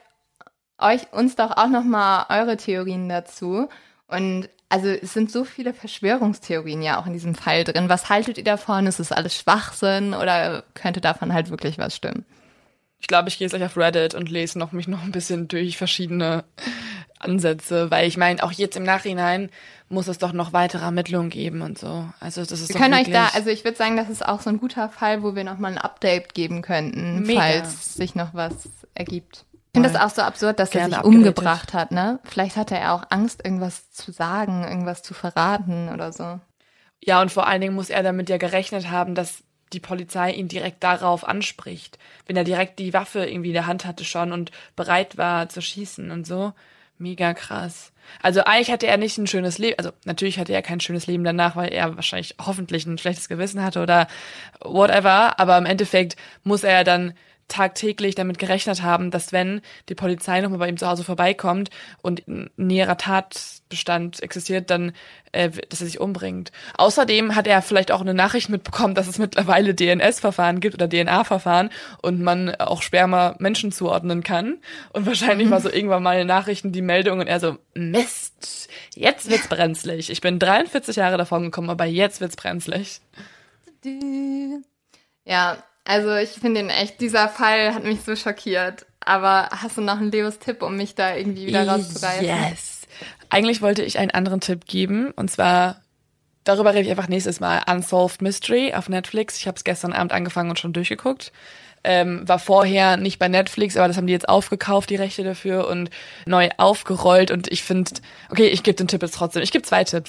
Speaker 1: uns doch auch nochmal eure Theorien dazu. Und also es sind so viele Verschwörungstheorien ja auch in diesem Fall drin. Was haltet ihr davon? Ist es alles Schwachsinn oder könnte davon halt wirklich was stimmen?
Speaker 2: Ich glaube, ich gehe jetzt gleich auf Reddit und lese mich noch ein bisschen durch verschiedene Ansätze, weil ich meine, auch jetzt im Nachhinein muss es doch noch weitere Ermittlungen geben und so. Also das ist
Speaker 1: wir
Speaker 2: doch
Speaker 1: können
Speaker 2: wirklich...
Speaker 1: euch also ich würde sagen, das ist auch so ein guter Fall, wo wir nochmal ein Update geben könnten,
Speaker 2: Mega.
Speaker 1: falls sich noch was ergibt. Ich finde das auch so absurd, dass er
Speaker 2: Gerne
Speaker 1: sich
Speaker 2: abgedatet.
Speaker 1: umgebracht hat, ne? Vielleicht hatte er auch Angst, irgendwas zu sagen, irgendwas zu verraten oder so.
Speaker 2: Ja, und vor allen Dingen muss er damit ja gerechnet haben, dass die Polizei ihn direkt darauf anspricht. Wenn er direkt die Waffe irgendwie in der Hand hatte schon und bereit war zu schießen und so. Mega krass. Also eigentlich hatte er nicht ein schönes Leben, also natürlich hatte er kein schönes Leben danach, weil er wahrscheinlich hoffentlich ein schlechtes Gewissen hatte oder whatever, aber im Endeffekt muss er ja dann tagtäglich damit gerechnet haben, dass wenn die Polizei nochmal bei ihm zu Hause vorbeikommt und ein näherer Tatbestand existiert, dann, dass er sich umbringt. Außerdem hat er vielleicht auch eine Nachricht mitbekommen, dass es mittlerweile DNS-Verfahren gibt oder DNA-Verfahren und man auch Sperma Menschen zuordnen kann. Und wahrscheinlich war so irgendwann mal in Nachrichten die Meldung und er so, Mist, jetzt wird's brenzlig. Ich bin 43 Jahre davon gekommen, aber jetzt wird's brenzlig.
Speaker 1: Ja, also ich finde ihn echt, dieser Fall hat mich so schockiert. Aber hast du noch einen Leos-Tipp, um mich da irgendwie wieder rauszureißen?
Speaker 2: Yes. Eigentlich wollte ich einen anderen Tipp geben. Und zwar, darüber rede ich einfach nächstes Mal, Unsolved Mystery auf Netflix. Ich habe es gestern Abend angefangen und schon durchgeguckt. War vorher nicht bei Netflix, aber das haben die jetzt aufgekauft, die Rechte dafür und neu aufgerollt und ich finde, okay, ich gebe den Tipp jetzt trotzdem. Ich gebe 2 Tipps.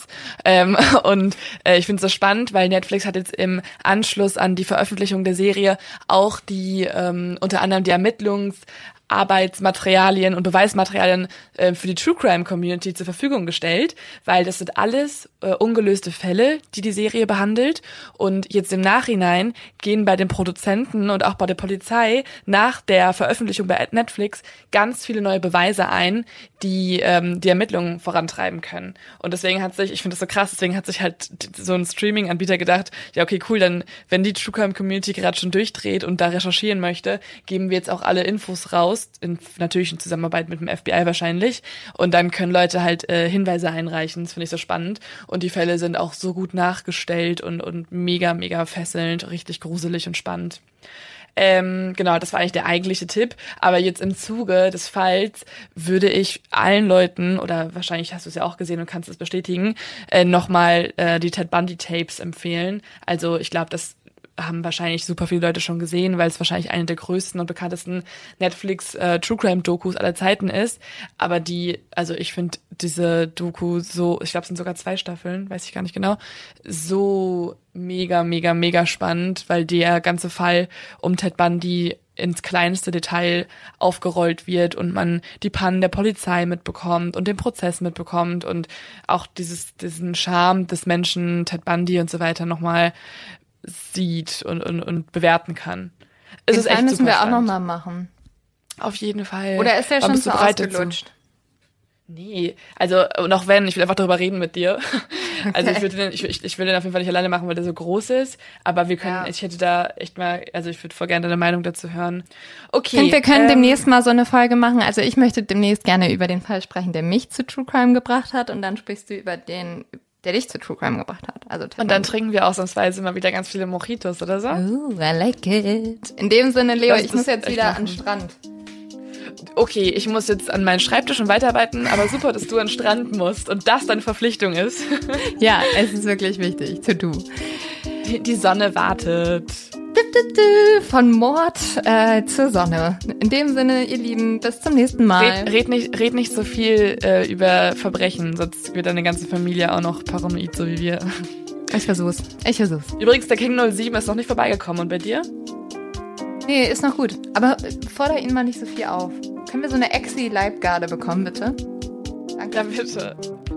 Speaker 2: Ich finde es so spannend, weil Netflix hat jetzt im Anschluss an die Veröffentlichung der Serie auch die unter anderem die Arbeitsmaterialien und Beweismaterialien für die True Crime Community zur Verfügung gestellt, weil das sind alles ungelöste Fälle, die Serie behandelt und jetzt im Nachhinein gehen bei den Produzenten und auch bei der Polizei nach der Veröffentlichung bei Netflix ganz viele neue Beweise ein, die die Ermittlungen vorantreiben können. Und deswegen ich finde das so krass, deswegen hat sich halt so ein Streaming-Anbieter gedacht, ja okay, cool, dann wenn die True Crime Community gerade schon durchdreht und da recherchieren möchte, geben wir jetzt auch alle Infos raus, natürlich in Zusammenarbeit mit dem FBI wahrscheinlich. Und dann können Leute halt Hinweise einreichen. Das finde ich so spannend. Und die Fälle sind auch so gut nachgestellt und mega, mega fesselnd, richtig gruselig und spannend. Genau, das war eigentlich der eigentliche Tipp. Aber jetzt im Zuge des Falls würde ich allen Leuten, oder wahrscheinlich hast du es ja auch gesehen und kannst es bestätigen, nochmal die Ted Bundy Tapes empfehlen. Also ich glaube, das haben wahrscheinlich super viele Leute schon gesehen, weil es wahrscheinlich eine der größten und bekanntesten Netflix True Crime Dokus aller Zeiten ist. Aber ich finde diese Doku so, ich glaube, es sind sogar 2 Staffeln, weiß ich gar nicht genau, so mega, mega, mega spannend, weil der ganze Fall um Ted Bundy ins kleinste Detail aufgerollt wird und man die Pannen der Polizei mitbekommt und den Prozess mitbekommt und auch diesen Charme des Menschen Ted Bundy und so weiter nochmal sieht und bewerten kann. Es ist echt super
Speaker 1: müssen wir
Speaker 2: spannend.
Speaker 1: auch nochmal machen.
Speaker 2: Auf jeden Fall.
Speaker 1: Oder ist der schon so
Speaker 2: bereit
Speaker 1: ausgelutscht?
Speaker 2: Nee, also und auch wenn, ich will einfach darüber reden mit dir. Also ich will den auf jeden Fall nicht alleine machen, weil der so groß ist. Aber wir können, ich hätte da echt mal, also ich würde voll gerne deine Meinung dazu hören. Okay.
Speaker 1: Und wir können demnächst mal so eine Folge machen. Also ich möchte demnächst gerne über den Fall sprechen, der mich zu True Crime gebracht hat. Und dann sprichst du über den, der dich zu True Crime gebracht hat. Also
Speaker 2: und dann trinken wir ausnahmsweise mal wieder ganz viele Mojitos oder so.
Speaker 1: Ooh, I like it. In dem Sinne, Leo, ich muss jetzt wieder an den Strand.
Speaker 2: Okay, ich muss jetzt an meinen Schreibtisch und weiterarbeiten, aber super, dass du an den Strand musst und das deine Verpflichtung ist.
Speaker 1: Ja, es ist wirklich wichtig, to do.
Speaker 2: Die Sonne wartet.
Speaker 1: Von Mord zur Sonne. In dem Sinne, ihr Lieben, bis zum nächsten Mal.
Speaker 2: Red nicht so viel über Verbrechen, sonst wird deine ganze Familie auch noch paranoid, so wie wir.
Speaker 1: Ich versuch's.
Speaker 2: Übrigens, der King 07 ist noch nicht vorbeigekommen. Und bei dir?
Speaker 1: Nee, ist noch gut. Aber fordere ihn mal nicht so viel auf. Können wir so eine Exi-Leibgarde bekommen, bitte?
Speaker 2: Danke. Ja, bitte.